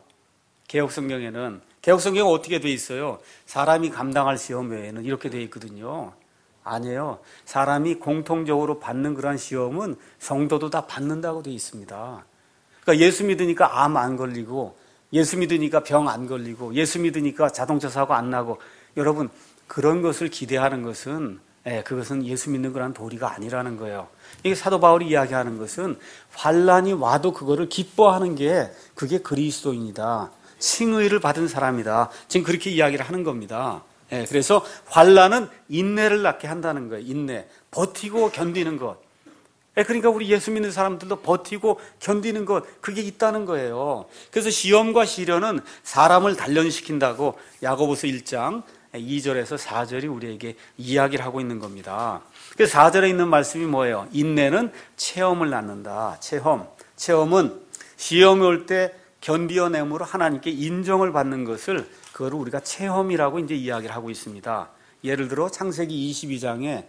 Speaker 1: 개역성경에는. 개역성경은 어떻게 돼 있어요? 사람이 감당할 시험 외에는 이렇게 돼 있거든요. 아니에요. 사람이 공통적으로 받는 그런 시험은 성도도 다 받는다고 돼 있습니다. 그러니까 예수 믿으니까 암 안 걸리고, 예수 믿으니까 병 안 걸리고, 예수 믿으니까 자동차 사고 안 나고, 여러분 그런 것을 기대하는 것은 예, 그것은 예수 믿는 거라는 도리가 아니라는 거예요. 이게 사도 바울이 이야기하는 것은 환난이 와도 그거를 기뻐하는 게 그게 그리스도인이다. 칭의를 받은 사람이다. 지금 그렇게 이야기를 하는 겁니다. 예, 그래서 환난은 인내를 낳게 한다는 거예요. 인내. 버티고 견디는 것. 예, 그러니까 우리 예수 믿는 사람들도 버티고 견디는 것, 그게 있다는 거예요. 그래서 시험과 시련은 사람을 단련시킨다고 야고보서 일 장 이 절에서 사 절이 우리에게 이야기를 하고 있는 겁니다. 그래서 사 절에 있는 말씀이 뭐예요? 인내는 체험을 낳는다. 체험. 체험은 시험이 올 때 견디어냄으로 하나님께 인정을 받는 것을 그거를 우리가 체험이라고 이제 이야기를 하고 있습니다. 예를 들어 창세기 이십이 장에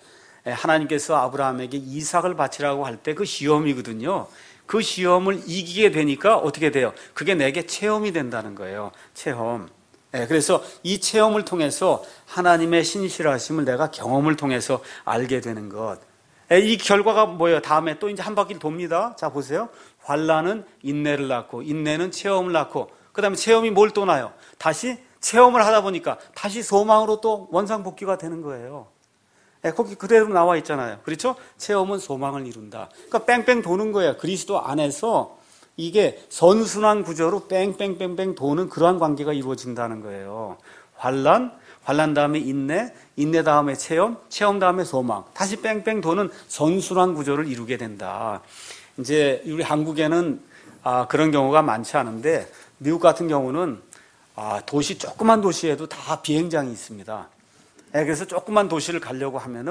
Speaker 1: 하나님께서 아브라함에게 이삭을 바치라고 할 때 그 시험이거든요. 그 시험을 이기게 되니까 어떻게 돼요? 그게 내게 체험이 된다는 거예요. 체험. 그래서 이 체험을 통해서 하나님의 신실하심을 내가 경험을 통해서 알게 되는 것. 이 결과가 뭐예요? 다음에 또 이제 한 바퀴 돕니다. 자, 보세요. 환난은 인내를 낳고, 인내는 체험을 낳고, 그 다음에 체험이 뭘 또 나요? 다시 체험을 하다 보니까 다시 소망으로 또 원상복귀가 되는 거예요. 거기 그대로 나와 있잖아요. 그렇죠? 체험은 소망을 이룬다. 그러니까 뺑뺑 도는 거예요. 그리스도 안에서 이게 선순환 구조로 뺑뺑뺑뺑 도는 그러한 관계가 이루어진다는 거예요. 환난, 환난 다음에 인내, 인내 다음에 체험, 체험 다음에 소망. 다시 뺑뺑 도는 선순환 구조를 이루게 된다. 이제 우리 한국에는 아, 그런 경우가 많지 않은데 미국 같은 경우는 아, 도시 조그만 도시에도 다 비행장이 있습니다. 네, 그래서 조그만 도시를 가려고 하면은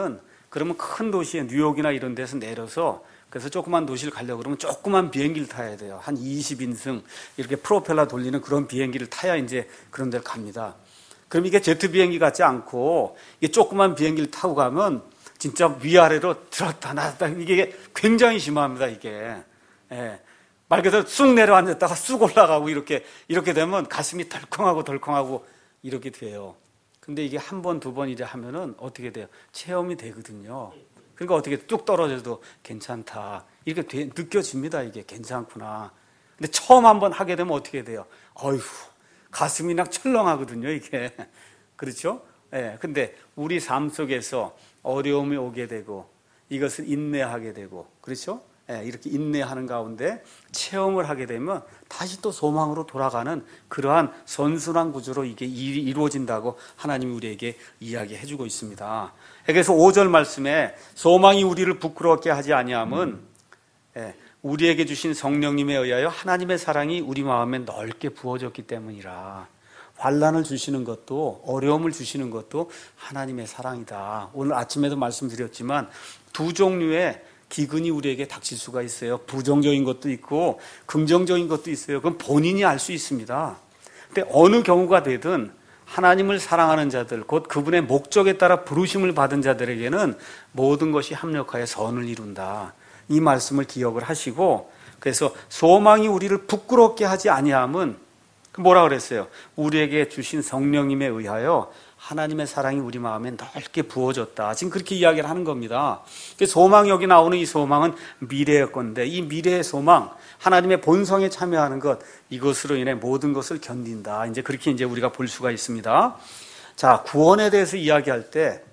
Speaker 1: 그러면 큰 도시에 뉴욕이나 이런 데서 내려서 그래서 조그만 도시를 가려고 그러면 조그만 비행기를 타야 돼요. 한 이십 인승 이렇게 프로펠러 돌리는 그런 비행기를 타야 이제 그런 데를 갑니다. 그럼 이게 제트 비행기 같지 않고 이게 조그만 비행기를 타고 가면 진짜 위아래로 들었다 놨다 이게 굉장히 심합니다. 이게 예. 말 그대로 쑥 내려앉았다가 쑥 올라가고 이렇게 이렇게 되면 가슴이 덜컹하고 덜컹하고 이렇게 돼요. 근데 이게 한 번, 두 번 이제 하면은 어떻게 돼요? 체험이 되거든요. 그러니까 어떻게 뚝 떨어져도 괜찮다. 이렇게 돼, 느껴집니다. 이게 괜찮구나. 근데 처음 한번 하게 되면 어떻게 돼요? 어휴, 가슴이 막 철렁하거든요. 이게. 그렇죠? 예. 근데 우리 삶 속에서 어려움이 오게 되고 이것을 인내하게 되고 그렇죠? 예, 이렇게 인내하는 가운데 체험을 하게 되면 다시 또 소망으로 돌아가는 그러한 선순환 구조로 이게 일이 이루어진다고 하나님이 우리에게 이야기해 주고 있습니다. 그래서 오 절 말씀에 소망이 우리를 부끄럽게 하지 아니함은 예, 우리에게 주신 성령님에 의하여 하나님의 사랑이 우리 마음에 넓게 부어졌기 때문이라. 환난을 주시는 것도 어려움을 주시는 것도 하나님의 사랑이다. 오늘 아침에도 말씀드렸지만 두 종류의 기근이 우리에게 닥칠 수가 있어요. 부정적인 것도 있고 긍정적인 것도 있어요. 그건 본인이 알 수 있습니다. 근데 어느 경우가 되든 하나님을 사랑하는 자들, 곧 그분의 목적에 따라 부르심을 받은 자들에게는 모든 것이 합력하여 선을 이룬다. 이 말씀을 기억을 하시고 그래서 소망이 우리를 부끄럽게 하지 아니함은 뭐라 그랬어요? 우리에게 주신 성령님에 의하여 하나님의 사랑이 우리 마음에 넓게 부어졌다. 지금 그렇게 이야기를 하는 겁니다. 소망, 여기 나오는 이 소망은 미래의 건데 이 미래의 소망, 하나님의 본성에 참여하는 것, 이것으로 인해 모든 것을 견딘다. 이제 그렇게 이제 우리가 볼 수가 있습니다. 자, 구원에 대해서 이야기할 때,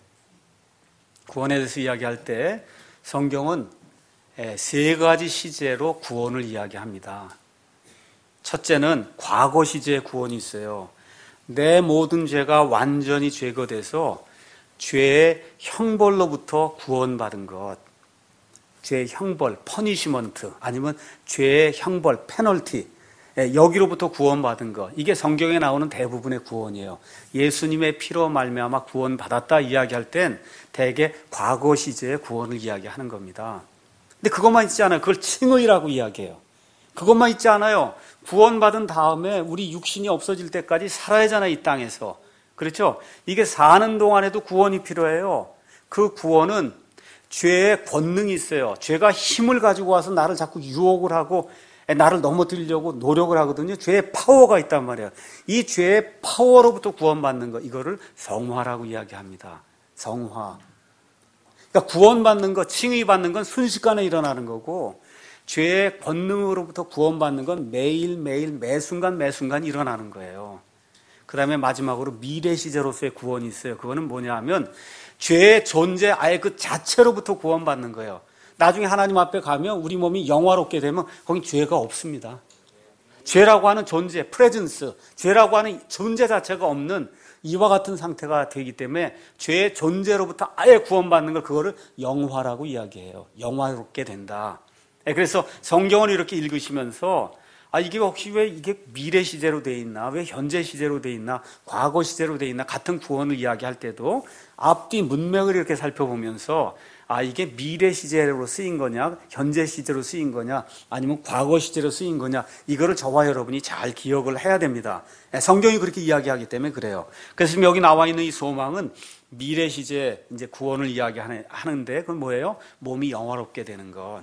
Speaker 1: 구원에 대해서 이야기할 때 성경은 세 가지 시제로 구원을 이야기합니다. 첫째는 과거 시제의 구원이 있어요. 내 모든 죄가 완전히 제거돼서 죄의 형벌로부터 구원받은 것. 죄의 형벌, 퍼니시먼트, 아니면 죄의 형벌, 페널티, 여기로부터 구원받은 것. 이게 성경에 나오는 대부분의 구원이에요. 예수님의 피로 말미암아 구원받았다 이야기할 땐 대개 과거 시제의 구원을 이야기하는 겁니다. 근데 그것만 있지 않아요. 그걸 칭의라고 이야기해요. 그것만 있지 않아요. 구원받은 다음에 우리 육신이 없어질 때까지 살아야 하잖아요. 이 땅에서. 그렇죠? 이게 사는 동안에도 구원이 필요해요. 그 구원은 죄의 권능이 있어요. 죄가 힘을 가지고 와서 나를 자꾸 유혹을 하고 나를 넘어뜨리려고 노력을 하거든요. 죄의 파워가 있단 말이에요. 이 죄의 파워로부터 구원받는 것, 이거를 성화라고 이야기합니다. 성화. 그러니까 구원받는 것, 칭의받는 건 순식간에 일어나는 거고 죄의 권능으로부터 구원받는 건 매일매일 매순간 매순간 일어나는 거예요. 그 다음에 마지막으로 미래 시제로서의 구원이 있어요. 그거는 뭐냐 하면 죄의 존재 아예 그 자체로부터 구원받는 거예요. 나중에 하나님 앞에 가면 우리 몸이 영화롭게 되면 거기 죄가 없습니다. 죄라고 하는 존재, 프레젠스, 죄라고 하는 존재 자체가 없는 이와 같은 상태가 되기 때문에 죄의 존재로부터 아예 구원받는 걸 그거를 영화라고 이야기해요. 영화롭게 된다. 그래서 성경을 이렇게 읽으시면서 아 이게 혹시 왜 이게 미래 시제로 돼 있나, 왜 현재 시제로 돼 있나, 과거 시제로 돼 있나, 같은 구원을 이야기할 때도 앞뒤 문맥을 이렇게 살펴보면서 아 이게 미래 시제로 쓰인 거냐, 현재 시제로 쓰인 거냐, 아니면 과거 시제로 쓰인 거냐, 이거를 저와 여러분이 잘 기억을 해야 됩니다. 성경이 그렇게 이야기하기 때문에 그래요. 그래서 지금 여기 나와 있는 이 소망은 미래 시제 이제 구원을 이야기하는데 그건 뭐예요? 몸이 영화롭게 되는 것.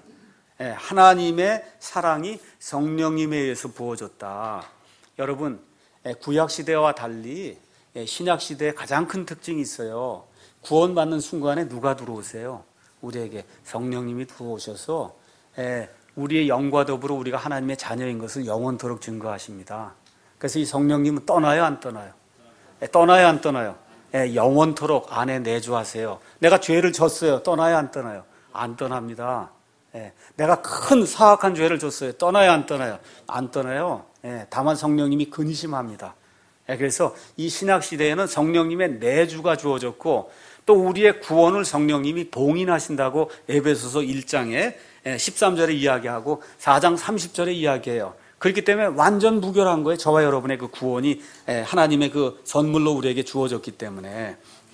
Speaker 1: 하나님의 사랑이 성령님에 의해서 부어졌다. 여러분, 구약시대와 달리 신약시대에 가장 큰 특징이 있어요. 구원받는 순간에 누가 들어오세요? 우리에게 성령님이 들어오셔서 우리의 영과 더불어 우리가 하나님의 자녀인 것을 영원토록 증거하십니다. 그래서 이 성령님은 떠나요, 안 떠나요? 떠나요, 안 떠나요? 영원토록 안에 내주하세요. 내가 죄를 졌어요. 떠나요, 안 떠나요? 안 떠납니다. 예, 내가 큰 사악한 죄를 줬어요. 떠나요, 안 떠나요? 안 떠나요. 예, 다만 성령님이 근심합니다. 예, 그래서 이 신약 시대에는 성령님의 내주가 주어졌고 또 우리의 구원을 성령님이 봉인하신다고 에베소서 일 장에 십삼 절에 이야기하고 사 장 삼십 절에 이야기해요. 그렇기 때문에 완전 무결한 거예요. 저와 여러분의 그 구원이 하나님의 그 선물로 우리에게 주어졌기 때문에.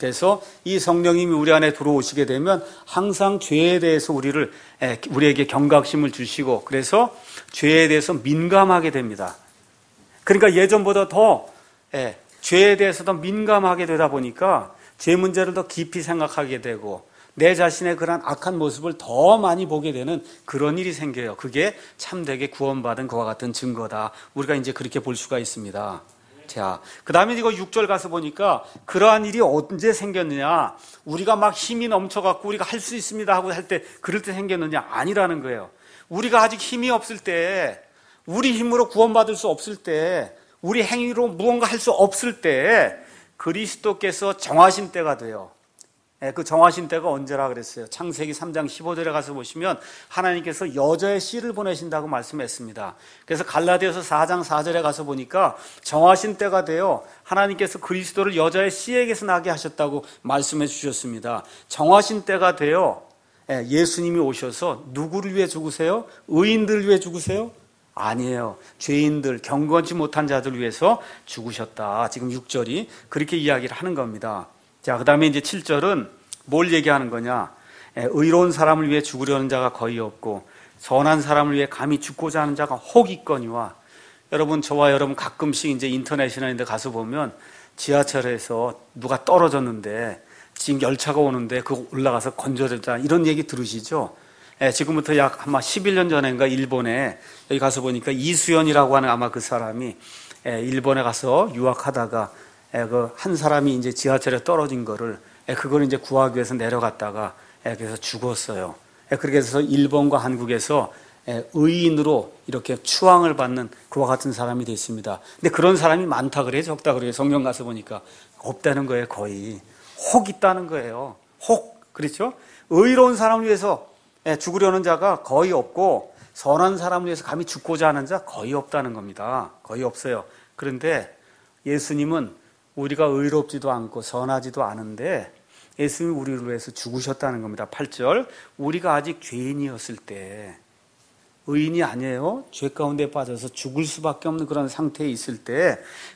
Speaker 1: 그래서 이 성령님이 우리 안에 들어오시게 되면 항상 죄에 대해서 우리를 우리에게 경각심을 주시고 그래서 죄에 대해서 민감하게 됩니다. 그러니까 예전보다 더 예, 죄에 대해서 더 민감하게 되다 보니까 죄 문제를 더 깊이 생각하게 되고 내 자신의 그런 악한 모습을 더 많이 보게 되는 그런 일이 생겨요. 그게 참되게 구원받은 그와 같은 증거다. 우리가 이제 그렇게 볼 수가 있습니다. 자, 그 다음에 이거 육 절 가서 보니까 그러한 일이 언제 생겼느냐? 우리가 막 힘이 넘쳐갖고 우리가 할 수 있습니다 하고 할 때 그럴 때 생겼느냐? 아니라는 거예요. 우리가 아직 힘이 없을 때, 우리 힘으로 구원받을 수 없을 때, 우리 행위로 무언가 할 수 없을 때 그리스도께서 정하신 때가 돼요. 그 정하신 때가 언제라 그랬어요? 창세기 삼 장 십오 절에 가서 보시면 하나님께서 여자의 씨를 보내신다고 말씀했습니다. 그래서 갈라디아서 사 장 사 절에 가서 보니까 정하신 때가 되어 하나님께서 그리스도를 여자의 씨에게서 나게 하셨다고 말씀해 주셨습니다. 정하신 때가 되어 예수님이 오셔서 누구를 위해 죽으세요? 의인들을 위해 죽으세요? 아니에요. 죄인들, 경건치 못한 자들 위해서 죽으셨다. 지금 육 절이 그렇게 이야기를 하는 겁니다. 자, 그 다음에 이제 칠 절은 뭘 얘기하는 거냐? 의로운 사람을 위해 죽으려는 자가 거의 없고 선한 사람을 위해 감히 죽고자 하는 자가 혹 있거니와. 여러분, 저와 여러분 가끔씩 이제 인터넷이나 이런 데 가서 보면 지하철에서 누가 떨어졌는데 지금 열차가 오는데 그거 올라가서 건져내자 이런 얘기 들으시죠? 예, 지금부터 약 아마 십일 년 전인가 일본에 여기 가서 보니까 이수연이라고 하는 아마 그 사람이 예, 일본에 가서 유학하다가 예, 그 한 사람이 이제 지하철에 떨어진 거를 예, 그걸 이제 구하기 위해서 내려갔다가 예, 그래서 죽었어요. 예, 그렇게 해서 일본과 한국에서 예, 의인으로 이렇게 추앙을 받는 그와 같은 사람이 됐습니다. 근데 그런 사람이 많다 그래요, 적다 그래요? 성경 가서 보니까 없다는 거예요, 거의. 혹 있다는 거예요. 혹, 그렇죠? 의로운 사람을 위해서 죽으려는 자가 거의 없고 선한 사람을 위해서 감히 죽고자 하는 자 거의 없다는 겁니다. 거의 없어요. 그런데 예수님은 우리가 의롭지도 않고 선하지도 않은데 예수님이 우리를 위해서 죽으셨다는 겁니다. 팔 절, 우리가 아직 죄인이었을 때, 의인이 아니에요. 죄 가운데 빠져서 죽을 수밖에 없는 그런 상태에 있을 때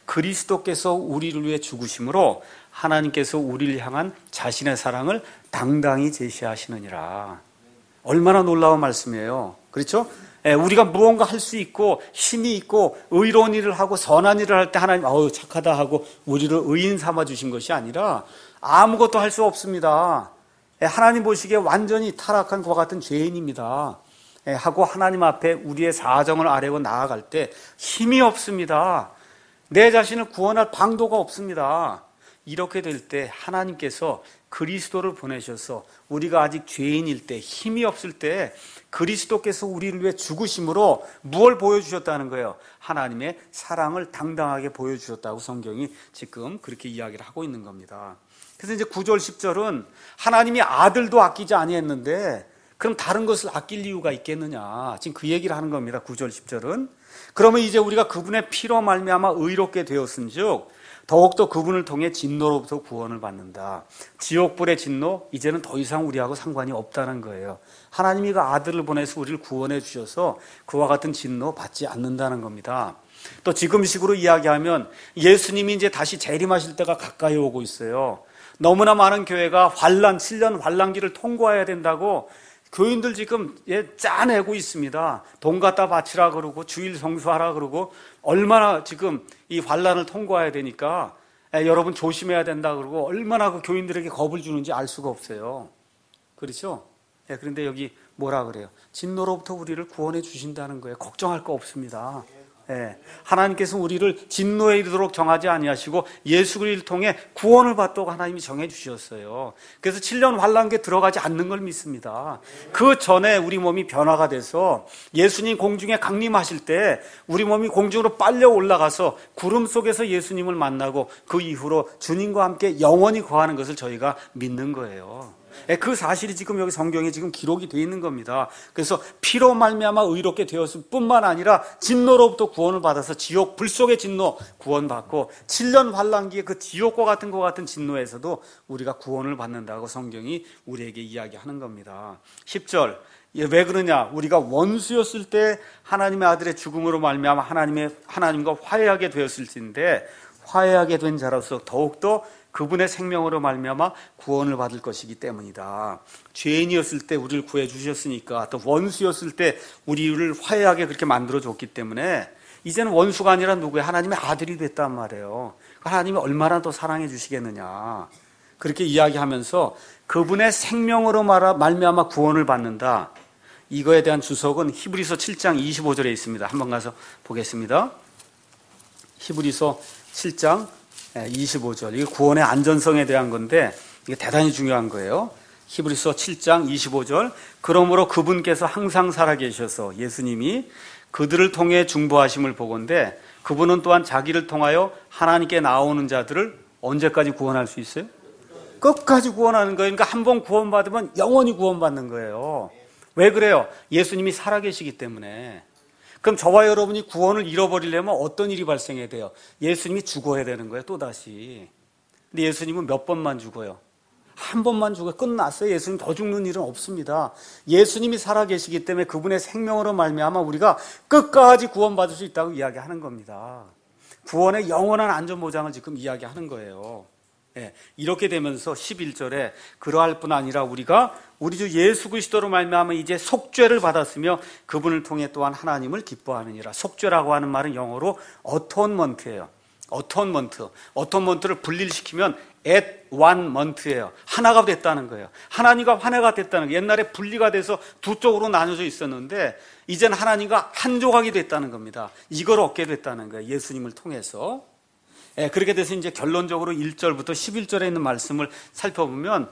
Speaker 1: 그리스도께서 우리를 위해 죽으심으로 하나님께서 우리를 향한 자신의 사랑을 당당히 제시하시느니라. 얼마나 놀라운 말씀이에요. 그렇죠? 예, 우리가 무언가 할 수 있고 힘이 있고 의로운 일을 하고 선한 일을 할 때 하나님 어우 착하다 하고 우리를 의인 삼아 주신 것이 아니라 아무것도 할 수 없습니다. 예, 하나님 보시기에 완전히 타락한 그와 같은 죄인입니다. 예, 하고 하나님 앞에 우리의 사정을 아뢰고 나아갈 때 힘이 없습니다. 내 자신을 구원할 방도가 없습니다. 이렇게 될 때 하나님께서 그리스도를 보내셔서 우리가 아직 죄인일 때 힘이 없을 때 그리스도께서 우리를 위해 죽으심으로 무엇을 보여주셨다는 거예요? 하나님의 사랑을 당당하게 보여주셨다고 성경이 지금 그렇게 이야기를 하고 있는 겁니다. 그래서 이제 구 절 십 절은 하나님이 아들도 아끼지 아니했는데 그럼 다른 것을 아낄 이유가 있겠느냐? 지금 그 얘기를 하는 겁니다. 구 절 십 절은. 그러면 이제 우리가 그분의 피로 말미암아 의롭게 되었은즉 더욱더 그분을 통해 진노로부터 구원을 받는다. 지옥불의 진노, 이제는 더 이상 우리하고 상관이 없다는 거예요. 하나님이 그 아들을 보내서 우리를 구원해 주셔서 그와 같은 진노 받지 않는다는 겁니다. 또 지금식으로 이야기하면 예수님이 이제 다시 재림하실 때가 가까이 오고 있어요. 너무나 많은 교회가 환란, 칠 년 환란기를 통과해야 된다고 교인들 지금 예, 짜내고 있습니다. 돈 갖다 바치라 그러고 주일 성수하라 그러고 얼마나 지금 이 환란을 통과해야 되니까 예, 여러분 조심해야 된다 그러고 얼마나 그 교인들에게 겁을 주는지 알 수가 없어요. 그렇죠? 예, 그런데 여기 뭐라 그래요? 진노로부터 우리를 구원해 주신다는 거예요. 걱정할 거 없습니다. 예, 하나님께서 우리를 진노에 이르도록 정하지 아니하시고 예수 그리스도를 통해 구원을 받도록 하나님이 정해 주셨어요. 그래서 칠 년 환란기에 들어가지 않는 걸 믿습니다. 그 전에 우리 몸이 변화가 돼서 예수님 공중에 강림하실 때 우리 몸이 공중으로 빨려 올라가서 구름 속에서 예수님을 만나고 그 이후로 주님과 함께 영원히 거하는 것을 저희가 믿는 거예요. 그 사실이 지금 여기 성경에 지금 기록이 되어 있는 겁니다. 그래서 피로 말미암아 의롭게 되었을 뿐만 아니라 진노로부터 구원을 받아서 지옥 불 속의 진노 구원받고 칠 년 환란기의 그 지옥과 같은 것 같은 진노에서도 우리가 구원을 받는다고 성경이 우리에게 이야기하는 겁니다. 십 절, 왜 그러냐? 우리가 원수였을 때 하나님의 아들의 죽음으로 말미암아 하나님의 하나님과 화해하게 되었을 텐데 화해하게 된 자로서 더욱더 그분의 생명으로 말미암아 구원을 받을 것이기 때문이다. 죄인이었을 때 우리를 구해 주셨으니까, 또 원수였을 때 우리를 화해하게 그렇게 만들어 줬기 때문에 이제는 원수가 아니라 누구예요? 하나님의 아들이 됐단 말이에요. 하나님이 얼마나 더 사랑해 주시겠느냐, 그렇게 이야기하면서 그분의 생명으로 말미암아 구원을 받는다. 이거에 대한 주석은 히브리서 칠 장 이십오 절에 있습니다. 한번 가서 보겠습니다. 히브리서 칠 장 이십오 절. 이게 구원의 안전성에 대한 건데 이게 대단히 중요한 거예요. 히브리서 칠 장 이십오 절. 그러므로 그분께서 항상 살아계셔서, 예수님이 그들을 통해 중보하심을 보건대 그분은 또한 자기를 통하여 하나님께 나오는 자들을 언제까지 구원할 수 있어요? 끝까지 구원하는 거예요. 그러니까 한 번 구원받으면 영원히 구원받는 거예요. 왜 그래요? 예수님이 살아계시기 때문에. 그럼 저와 여러분이 구원을 잃어버리려면 어떤 일이 발생해야 돼요? 예수님이 죽어야 되는 거예요, 또다시. 근데 예수님은 몇 번만 죽어요? 한 번만 죽어요. 끝났어요. 예수님 더 죽는 일은 없습니다. 예수님이 살아계시기 때문에 그분의 생명으로 말미암아 우리가 끝까지 구원받을 수 있다고 이야기하는 겁니다. 구원의 영원한 안전보장을 지금 이야기하는 거예요. 예, 이렇게 되면서 십일 절에 그러할 뿐 아니라 우리가 우리 주 예수 그리스도로 말미암아 이제 속죄를 받았으며 그분을 통해 또한 하나님을 기뻐하느니라. 속죄라고 하는 말은 영어로 어톤먼트예요. 어톤먼트. 어톤먼트를 분리시키면 at one month예요. 하나가 됐다는 거예요. 하나님과 화해가 됐다는 거예요. 옛날에 분리가 돼서 두 쪽으로 나눠져 있었는데 이제는 하나님과 한 조각이 됐다는 겁니다. 이걸 얻게 됐다는 거예요. 예수님을 통해서. 예, 그렇게 돼서 이제 결론적으로 일 절부터 십일 절에 있는 말씀을 살펴보면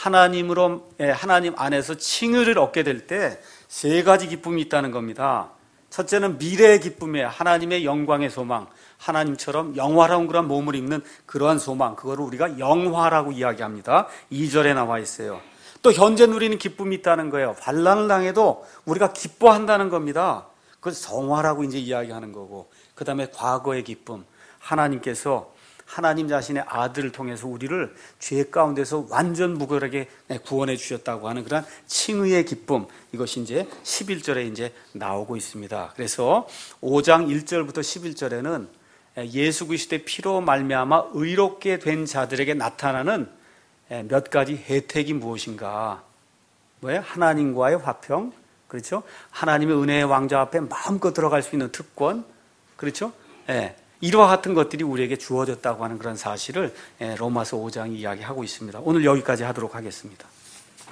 Speaker 1: 하나님으로, 예, 하나님 안에서 칭의를 얻게 될 때 세 가지 기쁨이 있다는 겁니다. 첫째는 미래의 기쁨이에요. 하나님의 영광의 소망. 하나님처럼 영화로운 그런 몸을 입는 그러한 소망. 그거를 우리가 영화라고 이야기합니다. 이 절에 나와 있어요. 또 현재 누리는 기쁨이 있다는 거예요. 환난을 당해도 우리가 기뻐한다는 겁니다. 그걸 성화라고 이제 이야기하는 거고. 그 다음에 과거의 기쁨. 하나님께서 하나님 자신의 아들을 통해서 우리를 죄 가운데서 완전 무결하게 구원해 주셨다고 하는 그런 칭의의 기쁨, 이것이 이제 십일 절에 이제 나오고 있습니다. 그래서 오 장 일 절부터 십일 절에는 예수 그리스도의 피로 말미암아 의롭게 된 자들에게 나타나는 몇 가지 혜택이 무엇인가? 뭐예요? 하나님과의 화평, 그렇죠? 하나님의 은혜의 왕좌 앞에 마음껏 들어갈 수 있는 특권, 그렇죠? 예. 이와 같은 것들이 우리에게 주어졌다고 하는 그런 사실을 로마서 오 장이 이야기하고 있습니다. 오늘 여기까지 하도록 하겠습니다.